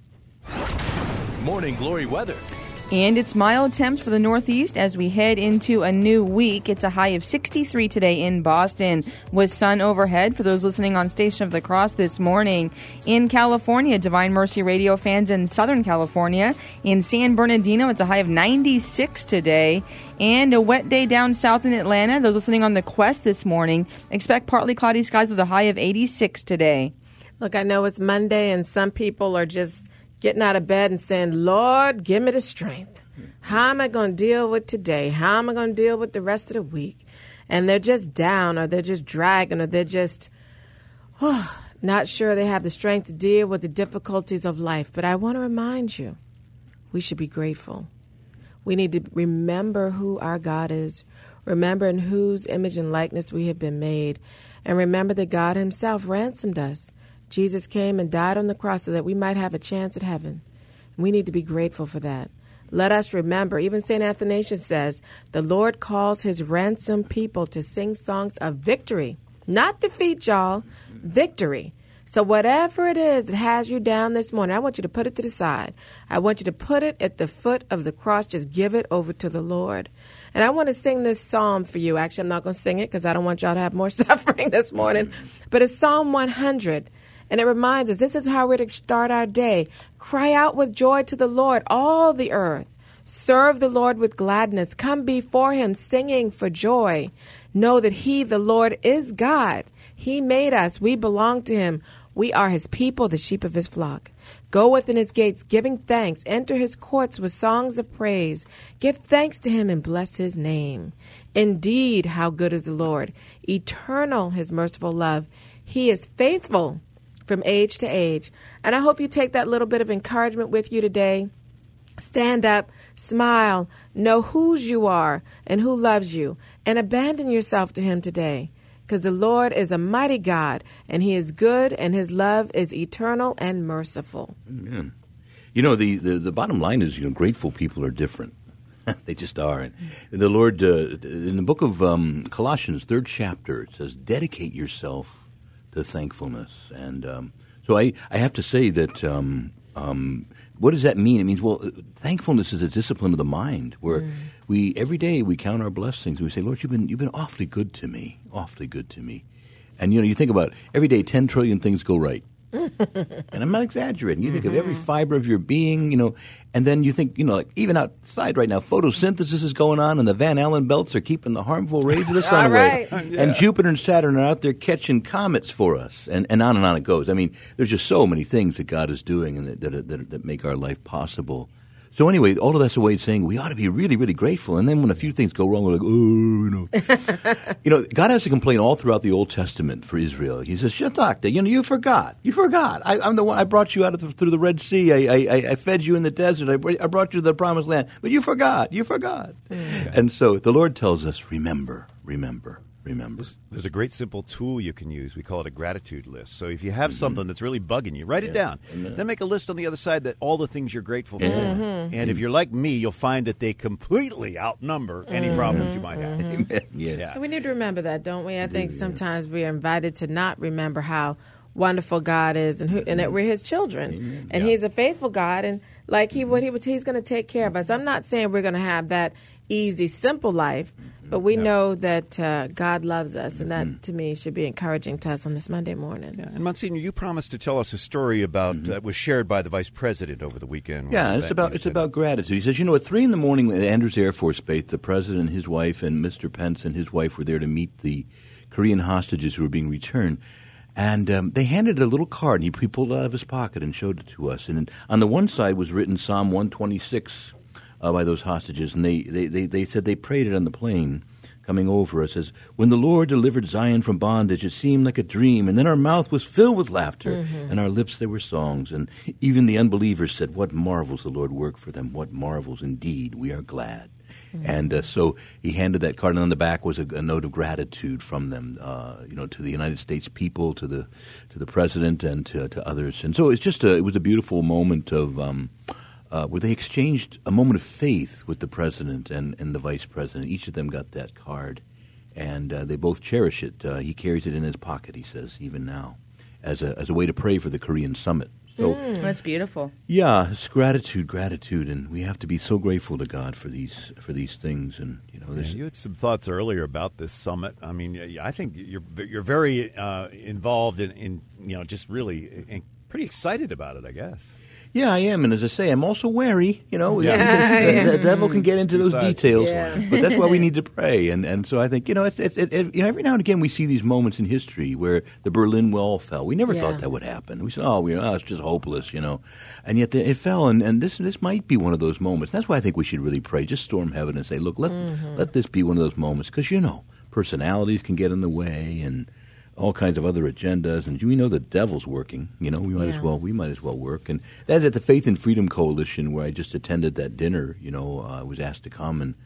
Morning Glory weather. And it's mild temps for the Northeast as we head into a new week. It's a high of sixty-three today in Boston with sun overhead for those listening on Station of the Cross this morning. In California, Divine Mercy Radio fans in Southern California. In San Bernardino, it's a high of ninety-six today. And a wet day down south in Atlanta. Those listening on the Quest this morning, expect partly cloudy skies with a high of eighty-six today. Look, I know it's Monday and some people are just getting out of bed and saying, Lord, give me the strength. How am I going to deal with today? How am I going to deal with the rest of the week? And they're just down, or they're just dragging, or they're just oh, not sure they have the strength to deal with the difficulties of life. But I want to remind you, we should be grateful. We need to remember who our God is, remember in whose image and likeness we have been made, and remember that God himself ransomed us. Jesus came and died on the cross so that we might have a chance at heaven. We need to be grateful for that. Let us remember, even Saint Athanasius says, the Lord calls his ransomed people to sing songs of victory. Not defeat, y'all. Victory. So whatever it is that has you down this morning, I want you to put it to the side. I want you to put it at the foot of the cross. Just give it over to the Lord. And I want to sing this psalm for you. Actually, I'm not going to sing it because I don't want y'all to have more suffering this morning. But it's Psalm one hundred. And it reminds us, this is how we're to start our day. Cry out with joy to the Lord, all the earth. Serve the Lord with gladness. Come before him singing for joy. Know that he, the Lord, is God. He made us. We belong to him. We are his people, the sheep of his flock. Go within his gates, giving thanks. Enter his courts with songs of praise. Give thanks to him and bless his name. Indeed, how good is the Lord. Eternal his merciful love. He is faithful from age to age. And I hope you take that little bit of encouragement with you today. Stand up, smile, know whose you are and who loves you, and abandon yourself to him today. Because the Lord is a mighty God, and he is good, and his love is eternal and merciful. Amen. You know, the, the, the bottom line is, you know, grateful people are different. They just are. And the Lord, uh, in the book of um, Colossians, third chapter, it says, dedicate yourself to thankfulness. And um, so I, I have to say that um, um, what does that mean? It means, well, thankfulness is a discipline of the mind where mm. we every day we count our blessings and we say, Lord, you've been you've been awfully good to me, awfully good to me. And, you know, you think about it, every day ten trillion things go right. And I'm not exaggerating. You think mm-hmm. of every fiber of your being, you know, and then you think, you know, like even outside right now, photosynthesis is going on and the Van Allen belts are keeping the harmful rays of the sun away. Right. Yeah. And Jupiter and Saturn are out there catching comets for us. And, and on and on it goes. I mean, there's just so many things that God is doing and that, that, that, that make our life possible. So anyway, all of that's a way of saying we ought to be really, really grateful. And then when a few things go wrong, we're like, oh, you know. You know, God has to complain all throughout the Old Testament for Israel. He says, Shatakta, you know, you forgot. You forgot. I, I'm the one. I brought you out of the, through the Red Sea. I, I, I fed you in the desert. I, I brought you to the Promised Land. But you forgot. You forgot. Mm. And so the Lord tells us, remember, remember. Remember. There's a great simple tool you can use. We call it a gratitude list. So if you have mm-hmm. something that's really bugging you, write yeah. it down. Amen. Then make a list on the other side that all the things you're grateful for. Mm-hmm. And mm-hmm. if you're like me, you'll find that they completely outnumber any mm-hmm. problems you might have. Mm-hmm. yeah. yeah. We need to remember that, don't we? I think sometimes we are invited to not remember how wonderful God is and who, and that we're his children. Amen. And yeah. he's a faithful God. And like he what he would, he's going to take care of us. I'm not saying we're going to have that easy, simple life. But we yeah. know that uh, God loves us, and that, mm-hmm. to me, should be encouraging to us on this Monday morning. Yeah. And, Monsignor, you promised to tell us a story about mm-hmm. uh, was shared by the Vice President over the weekend. Yeah, it's about it's about gratitude. He says, you know, at three in the morning at Andrews Air Force Base, the President, his wife, and Mister Pence and his wife were there to meet the Korean hostages who were being returned. And um, they handed a little card, and he, he pulled it out of his pocket and showed it to us. And on the one side was written Psalm one twenty-six uh, by those hostages, and they, they, they, they said they prayed it on the plane coming over. It says, when the Lord delivered Zion from bondage, it seemed like a dream, and then our mouth was filled with laughter, mm-hmm. and our lips there were songs. And even the unbelievers said, what marvels the Lord worked for them, what marvels indeed, we are glad. Mm-hmm. And uh, so he handed that card, and on the back was a, a note of gratitude from them, uh, you know, to the United States people, to the to the president, and to, to others. And so it's just a, it was a beautiful moment of um, uh, where they exchanged a moment of faith with the president and, and the vice president. Each of them got that card, and uh, they both cherish it. Uh, he carries it in his pocket, he says, even now, as a as a way to pray for the Korean summit. So, mm, that's beautiful. Yeah, it's gratitude, gratitude, and we have to be so grateful to God for these for these things. And you know, yeah, you had some thoughts earlier about this summit. I mean, I think you're you're very uh, involved in, in you know just really in, pretty excited about it, I guess. Yeah, I am, and as I say, I'm also wary. You know, yeah. the, the, the devil can get into those Besides, details, yeah. but that's why we need to pray. And and so I think you know, it's, it's it, it, you know, every now and again we see these moments in history where the Berlin Wall fell. We never yeah. thought that would happen. We said, oh, we, oh, it's just hopeless, you know, and yet the, it fell. And, and this this might be one of those moments. That's why I think we should really pray. Just storm heaven and say, look, let mm-hmm. let this be one of those moments, because you know, personalities can get in the way and all kinds of other agendas, and we know the devil's working. You know, we might yeah. as well we might as well work. And that's at the Faith and Freedom Coalition, where I just attended that dinner. You know, uh, I was asked to come, and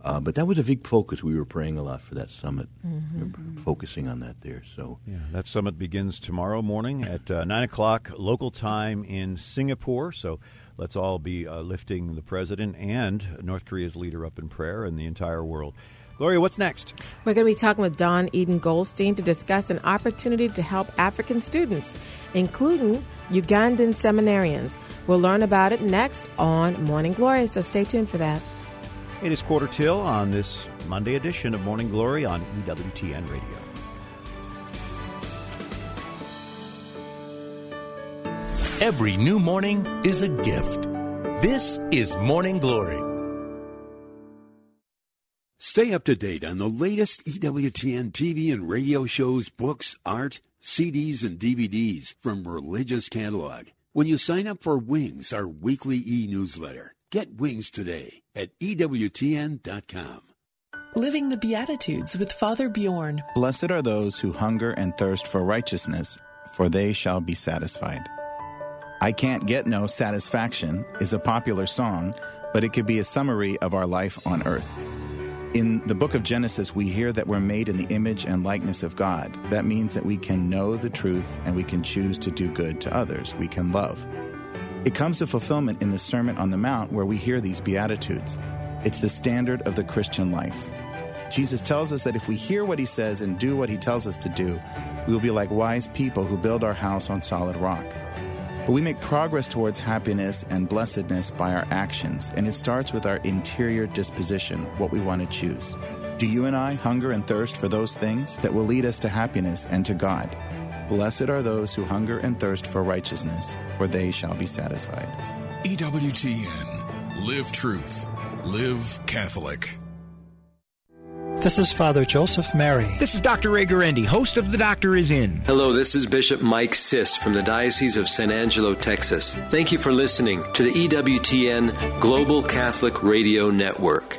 Uh, but that was a big focus. We were praying a lot for that summit. Mm-hmm. We were focusing on that there. So yeah, that summit begins tomorrow morning at uh, nine o'clock local time in Singapore. So let's all be uh, lifting the president and North Korea's leader up in prayer and the entire world. Gloria, what's next? We're going to be talking with Don Eden Goldstein to discuss an opportunity to help African students, including Ugandan seminarians. We'll learn about it next on Morning Glory, so stay tuned for that. It is quarter till on this Monday edition of Morning Glory on E W T N Radio. Every new morning is a gift. This is Morning Glory. Stay up to date on the latest E W T N T V and radio shows, books, art, C Ds, and D V Ds from Religious Catalog when you sign up for Wings, our weekly e-newsletter. Get Wings today at E W T N dot com. Living the Beatitudes with Father Bjorn. Blessed are those who hunger and thirst for righteousness, for they shall be satisfied. I Can't Get No Satisfaction is a popular song, but it could be a summary of our life on earth. In the book of Genesis, we hear that we're made in the image and likeness of God. That means that we can know the truth and we can choose to do good to others. We can love. It comes to fulfillment in the Sermon on the Mount where we hear these Beatitudes. It's the standard of the Christian life. Jesus tells us that if we hear what he says and do what he tells us to do, we will be like wise people who build our house on solid rock. But we make progress towards happiness and blessedness by our actions, and it starts with our interior disposition, what we want to choose. Do you and I hunger and thirst for those things that will lead us to happiness and to God? Blessed are those who hunger and thirst for righteousness, for they shall be satisfied. E W T N. Live truth. Live Catholic. This is Father Joseph Mary. This is Doctor Ray Guarendi, host of The Doctor Is In. Hello, this is Bishop Mike Siss from the Diocese of San Angelo, Texas. Thank you for listening to the E W T N Global Catholic Radio Network.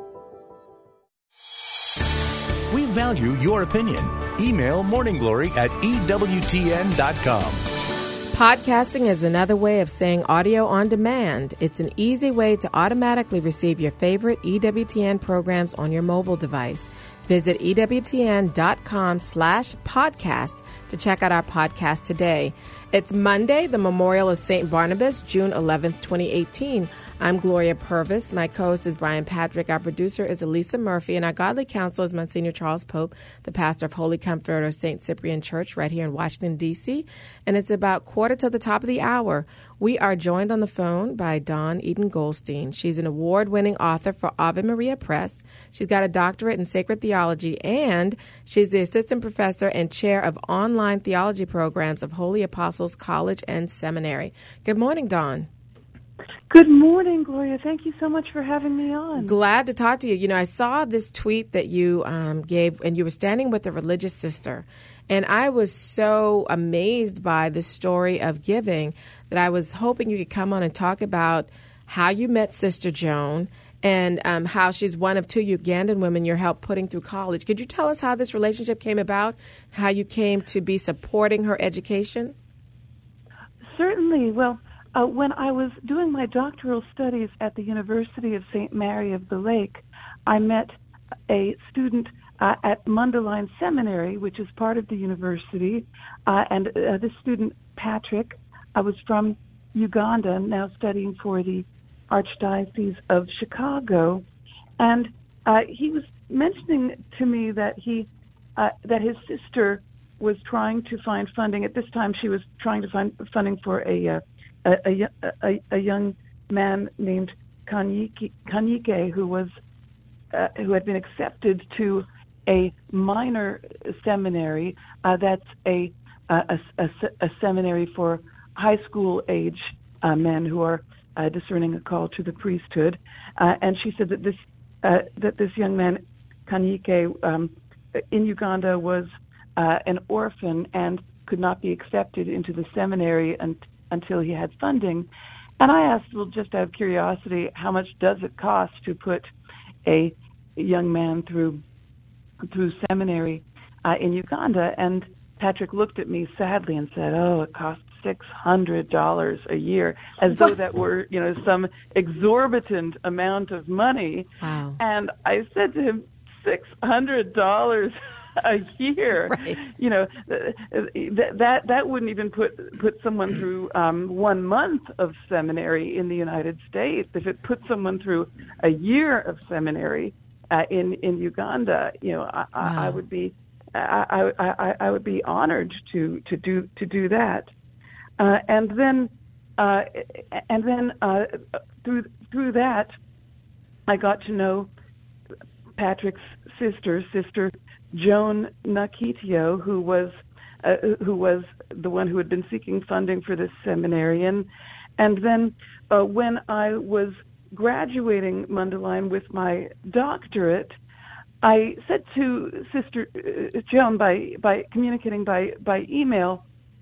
We value your opinion. Email morningglory at E W T N dot com. Podcasting is another way of saying audio on demand. It's an easy way to automatically receive your favorite E W T N programs on your mobile device. Visit E W T N dot com slash podcast to check out our podcast today. It's Monday, the Memorial of Saint Barnabas, June eleventh, twenty eighteen. I'm Gloria Purvis. My co-host is Brian Patrick. Our producer is Elisa Murphy. And our godly counsel is Monsignor Charles Pope, the pastor of Holy Comfort of Saint Cyprian Church right here in Washington, D C And it's about quarter to the top of the hour. We are joined on the phone by Dawn Eden Goldstein. She's an award-winning author for Ave Maria Press. She's got a doctorate in sacred theology, and she's the assistant professor and chair of online theology programs of Holy Apostles College and Seminary. Good morning, Dawn. Good morning, Gloria. Thank you so much for having me on. Glad to talk to you. You know, I saw this tweet that you um, gave, and you were standing with a religious sister. And I was so amazed by the story of giving that I was hoping you could come on and talk about how you met Sister Joan and um, how she's one of two Ugandan women you helped putting through college. Could you tell us how this relationship came about, how you came to be supporting her education? Certainly. Well, Uh, when I was doing my doctoral studies at the University of Saint Mary of the Lake, I met a student uh, at Mundelein Seminary, which is part of the university, uh, and uh, this student, Patrick, I was from Uganda, now studying for the Archdiocese of Chicago, and uh, he was mentioning to me that he uh, that his sister was trying to find funding. At this time, she was trying to find funding for a uh, A, a, a, a young man named Kanyike, Kanyike who was uh, who had been accepted to a minor seminary uh, that's a a, a a seminary for high school age uh, men who are uh, discerning a call to the priesthood. Uh, and she said that this uh, that this young man Kanyike um, in Uganda was uh, an orphan and could not be accepted into the seminary and until he had funding. And I asked, well, just out of curiosity, how much does it cost to put a young man through through seminary uh, in Uganda? And Patrick looked at me sadly and said, oh, it costs six hundred dollars a year, as though that were, you know, some exorbitant amount of money. Wow. And I said to him, six hundred dollars a year. Right. You know, that that that wouldn't even put put someone through um, one month of seminary in the United States. If it put someone through a year of seminary uh, in in Uganda, you know, I, wow. I, I would be I, I, I would be honored to to do to do that. Uh, and then uh, and then uh, through through that, I got to know Patrick's sister, Sister Joan Nakitio, who was uh, who was the one who had been seeking funding for this seminary. And, and then uh, when I was graduating Mundelein with my doctorate, I said to Sister uh, Joan, by, by communicating by, by email,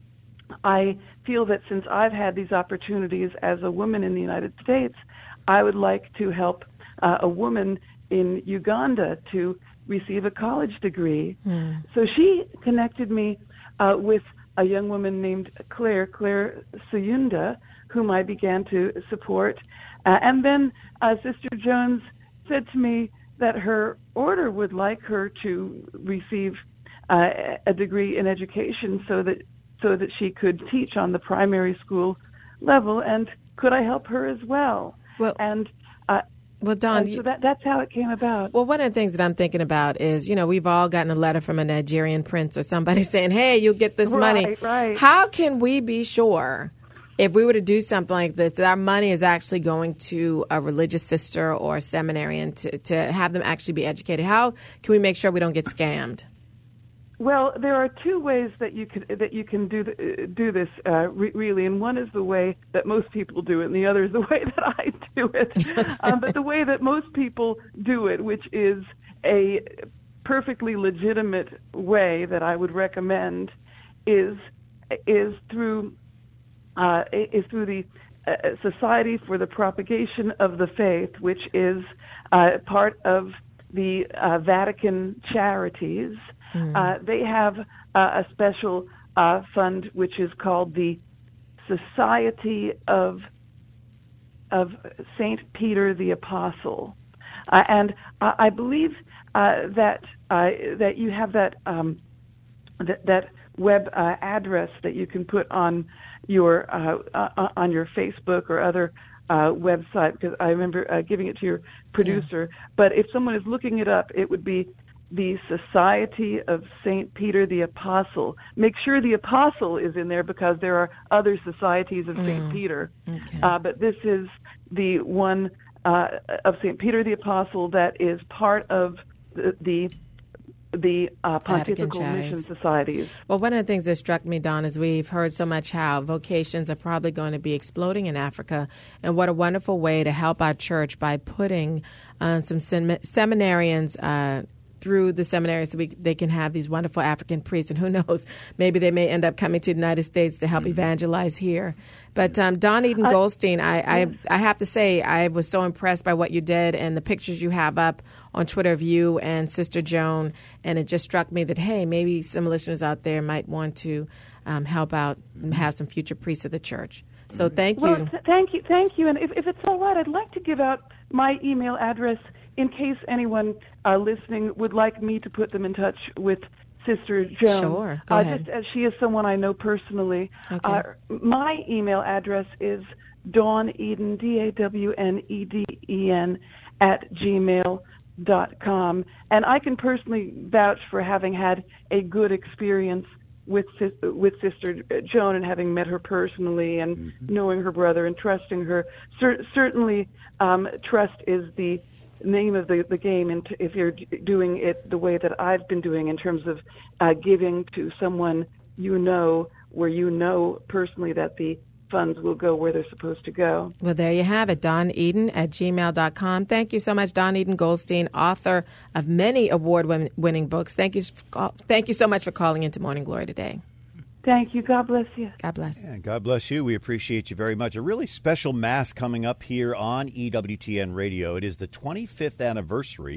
I feel that since I've had these opportunities as a woman in the United States, I would like to help uh, a woman in Uganda to receive a college degree. Mm. So she connected me uh, with a young woman named Claire, Claire Sayunda, whom I began to support. Uh, and then uh, Sister Jones said to me that her order would like her to receive uh, a degree in education so that so that she could teach on the primary school level, and could I help her as well? Well, and uh, Well, Dawn, and so that, that's how it came about. Well, one of the things that I'm thinking about is, you know, we've all gotten a letter from a Nigerian prince or somebody saying, hey, you'll get this right, money. Right. How can we be sure, if we were to do something like this, that our money is actually going to a religious sister or a seminarian to, to have them actually be educated? How can we make sure we don't get scammed? Well, there are two ways that you can that you can do the, do this uh, re- really, and one is the way that most people do it, and the other is the way that I do it. um, but the way that most people do it, which is a perfectly legitimate way that I would recommend, is is through uh, is through the uh, Society for the Propagation of the Faith, which is uh, part of the uh, Vatican Charities. Mm. Uh, they have uh, a special uh, fund which is called the Society of of Saint Peter the Apostle, uh, and uh, I believe uh, that uh, that you have that um, that, that web uh, address that you can put on your uh, uh, on your Facebook or other uh, website, because I remember uh, giving it to your producer. Yeah. But if someone is looking it up, it would be the Society of Saint Peter the Apostle. Make sure the Apostle is in there, because there are other societies of mm. Saint Peter. Okay. Uh, but this is the one uh, of Saint Peter the Apostle that is part of the the, the uh, Pontifical Mission Societies. Well, one of the things that struck me, Dawn, is we've heard so much how vocations are probably going to be exploding in Africa, and what a wonderful way to help our church by putting uh, some sem- seminarians uh through the seminary, so we, they can have these wonderful African priests. And who knows, maybe they may end up coming to the United States to help evangelize here. But um, Dawn Eden Goldstein, I, I, I have to say, I was so impressed by what you did and the pictures you have up on Twitter of you and Sister Joan. And it just struck me that, hey, maybe some listeners out there might want to um, help out and have some future priests of the church. So thank you. Well, th- thank you. Thank you. And if, if it's all right, I'd like to give out my email address in case anyone uh, listening would like me to put them in touch with Sister Joan. Sure, go uh, ahead. Just as she is someone I know personally. Okay. Uh, my email address is Dawn Eden, D A W N E D E N, at gmail dot com. And I can personally vouch for having had a good experience with with Sister Joan, and having met her personally, and mm-hmm. knowing her brother and trusting her. Cer- certainly, um, trust is the name of the, the game, and t- if you're d- doing it the way that I've been doing, in terms of uh, giving to someone you know, where you know personally that the funds will go where they're supposed to go. Well, there you have it, Dawn Eden at gmail dot com. Thank you so much, Dawn Eden Goldstein, author of many award-winning books. Thank you, thank you so much for calling into Morning Glory today. Thank you. God bless you. God bless. Yeah, God bless you. We appreciate you very much. A really special Mass coming up here on E W T N Radio. It is the twenty-fifth anniversary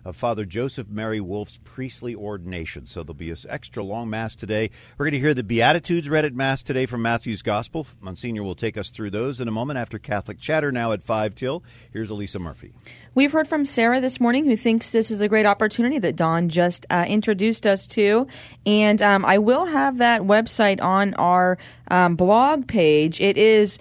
of Father Joseph Mary Wolf's priestly ordination. So there'll be an extra long Mass today. We're going to hear the Beatitudes read at Mass today from Matthew's Gospel. Monsignor will take us through those in a moment after Catholic Chatter now at five till. Here's Elisa Murphy. We've heard from Sarah this morning, who thinks this is a great opportunity that Don just uh, introduced us to. And um, I will have that website on our um, blog page. It is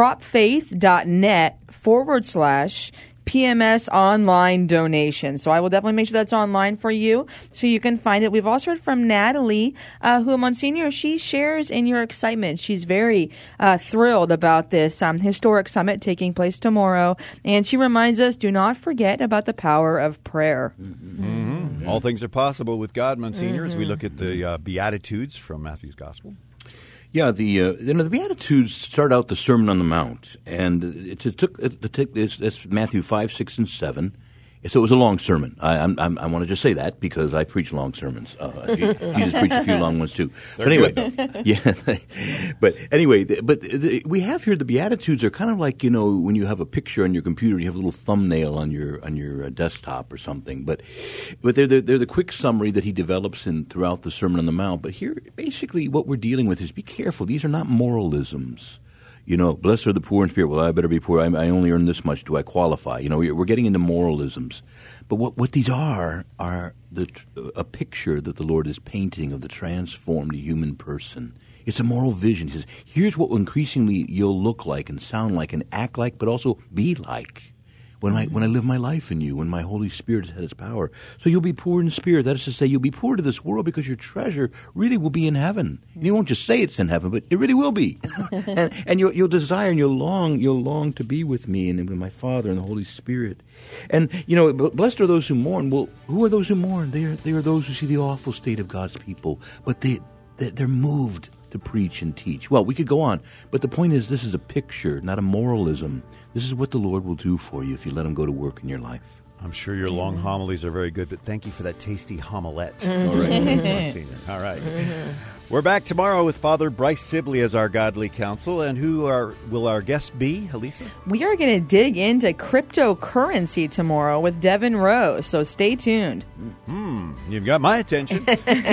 propfaith.net forward slash P M S online donation. So I will definitely make sure that's online for you so you can find it. We've also heard from Natalie, uh, who, Monsignor, she shares in your excitement. She's very uh, thrilled about this um, historic summit taking place tomorrow. And she reminds us, do not forget about the power of prayer. Mm-hmm. Mm-hmm. All things are possible with God, Monsignor, mm-hmm. as we look at the uh, Beatitudes from Matthew's Gospel. Yeah, the uh, you know the Beatitudes start out the Sermon on the Mount, and it, it took it, it, it's, it's Matthew five, six, and seven. So it was a long sermon. I, I'm, I'm, I want to just say that because I preach long sermons. Uh, Jesus preached a few long ones too. They're but anyway, good, yeah. But anyway, the, but the, we have here the Beatitudes are kind of like, you know, when you have a picture on your computer, you have a little thumbnail on your on your uh, desktop or something. But but they're, they're they're the quick summary that he develops in throughout the Sermon on the Mount. But here, basically, what we're dealing with is be careful. These are not moralisms. You know, blessed are the poor in spirit. Well, I better be poor. I, I only earn this much. Do I qualify? You know, we're getting into moralisms. But what, what these are are the, a picture that the Lord is painting of the transformed human person. It's a moral vision. He says, here's what increasingly you'll look like and sound like and act like, but also be like. When I, when I live my life in you, when my Holy Spirit has had its power. So you'll be poor in spirit. That is to say, you'll be poor to this world because your treasure really will be in heaven. And you won't just say it's in heaven, but it really will be. and and you'll, you'll desire and you'll long, you'll long to be with me and with my Father and the Holy Spirit. And, you know, blessed are those who mourn. Well, who are those who mourn? They are, they are those who see the awful state of God's people. But they, they're moved to preach and teach. Well, we could go on, but the point is this is a picture, not a moralism. This is what the Lord will do for you if you let him go to work in your life. I'm sure your long homilies are very good, but thank you for that tasty homilette. Mm-hmm. All right. All right. Mm-hmm. We're back tomorrow with Father Bryce Sibley as our godly counsel. And who are will our guests be, Elisa? We are going to dig into cryptocurrency tomorrow with Devin Rose, so stay tuned. Hmm, you've got my attention.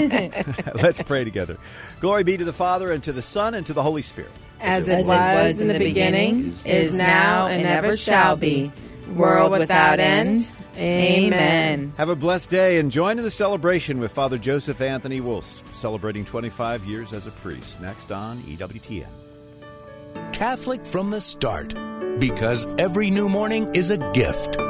Let's pray together. Glory be to the Father, and to the Son, and to the Holy Spirit. As it was in the beginning, is now, and ever shall be, world without end. Amen. Have a blessed day and join in the celebration with Father Joseph Anthony Wolf, celebrating twenty-five years as a priest. Next on E W T N. Catholic from the start, because every new morning is a gift.